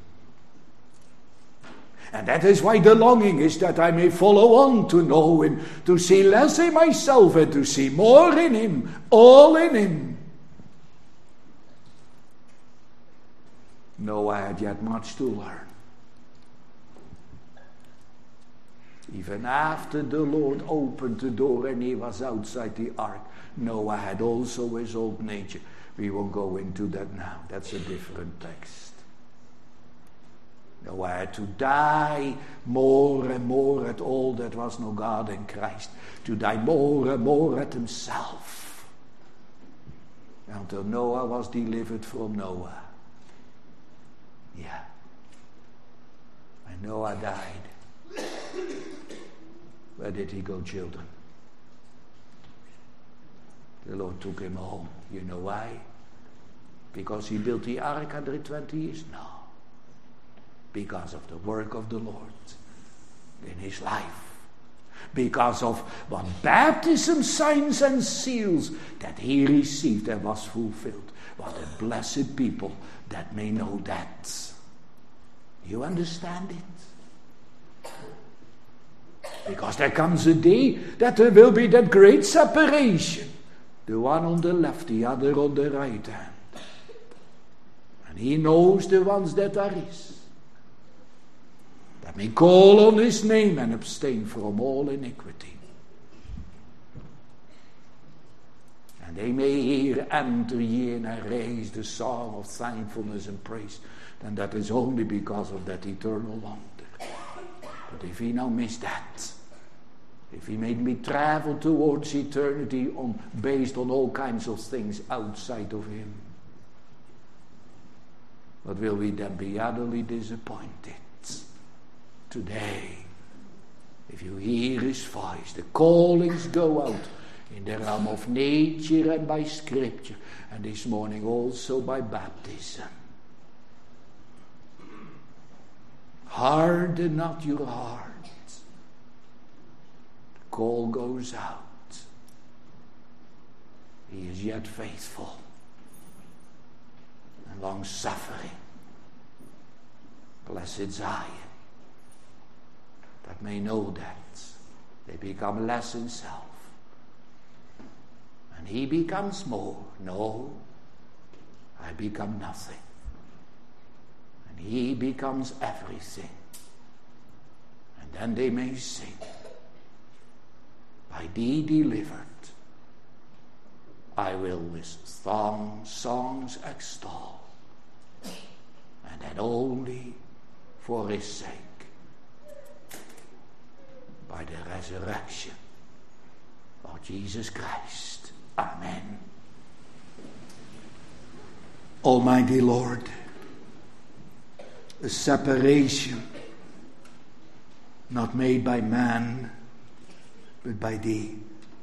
And that is why the longing is that I may follow on to know him, to see less in myself and to see more in him, all in him. Noah had yet much to learn. Even after the Lord opened the door and he was outside the ark, Noah had also his old nature. We won't go into that now. That's a different text. Noah had to die more and more at all that was no God in Christ. To die more and more at himself. Until Noah was delivered from Noah. Yeah. And Noah died. Where did he go, children? The Lord took him home. You know why? Because he built the ark 120 years? No. Because of the work of the Lord in his life. Because of what baptism, signs and seals that he received and was fulfilled. What a blessed people that may know that. You understand it? Because there comes a day that there will be that great separation. The one on the left, the other on the right hand. And he knows the ones that are his. That may call on his name and abstain from all iniquity. And they may here enter ye in and raise the song of thankfulness and praise. And that is only because of that eternal wonder. But if he now missed that, if he made me travel towards eternity based on all kinds of things outside of him, but will we then be utterly disappointed? Today, if you hear his voice, the callings go out in the realm of nature and by scripture, and this morning also by baptism. Harden not your heart. The call goes out. He is yet faithful and long-suffering. Blessed Zion, that may know that they become less in self. And he becomes more. No, I become nothing. And he becomes everything. And then they may sing, by thee delivered, I will with songs extol. And that only for his sake. By the resurrection of Jesus Christ. Amen. Almighty Lord, a separation not made by man, but by thee.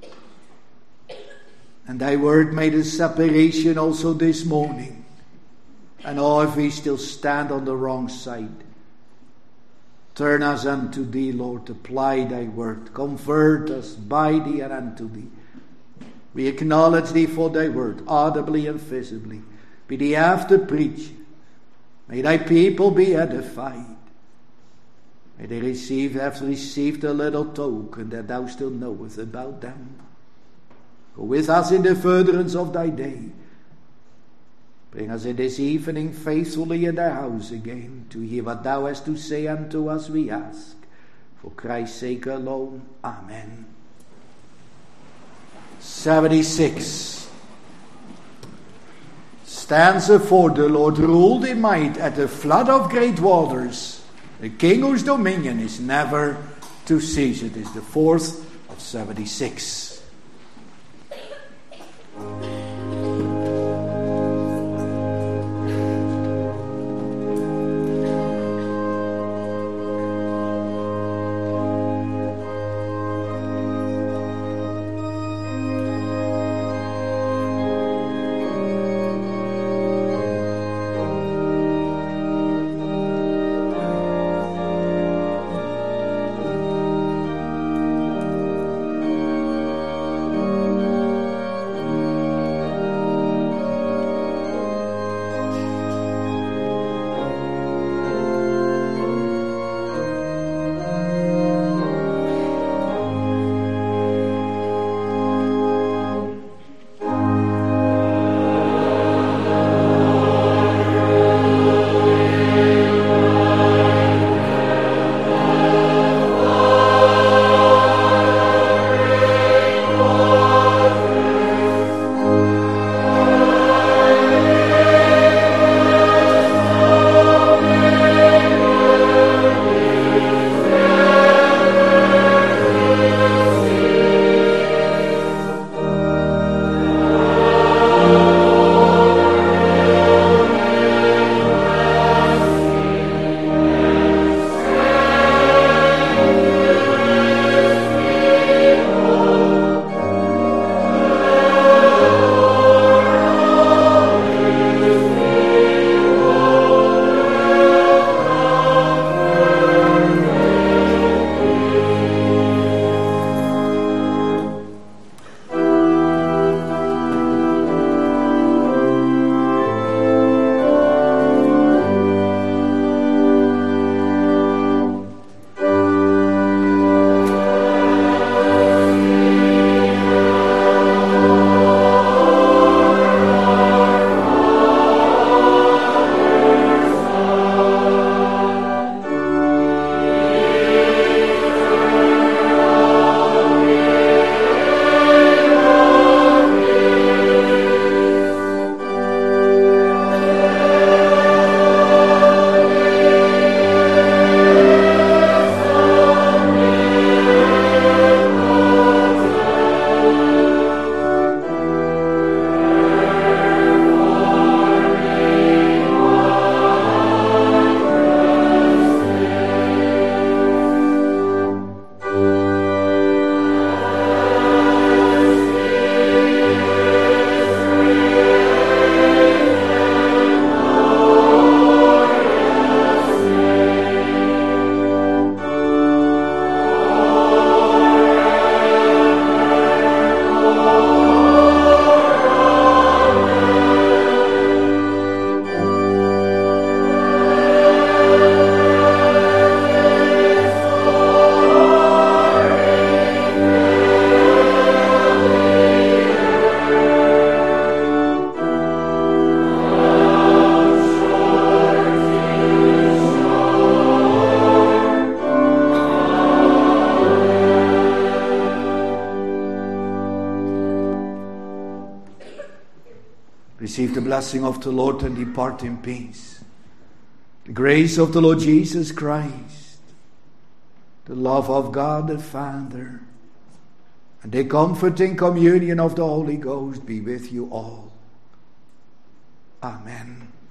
And thy word made a separation also this morning. And oh, if we still stand on the wrong side, turn us unto thee, Lord. Apply thy word. Convert us by thee and unto thee. We acknowledge thee for thy word, audibly and visibly. Be thee after preaching. May thy people be edified. May they have received a little token that thou still knowest about them. Go with us in the furtherance of thy day. Bring us in this evening faithfully in thy house again, to hear what thou hast to say unto us, we ask. For Christ's sake alone. Amen. 76. Stanza 4. The Lord ruled in might at the flood of great waters. The King whose dominion is never to cease. It is the 4th of 76. receive the blessing of the Lord and depart in peace. The grace of the Lord Jesus Christ, the love of God the Father, and the comforting communion of the Holy Ghost be with you all. Amen.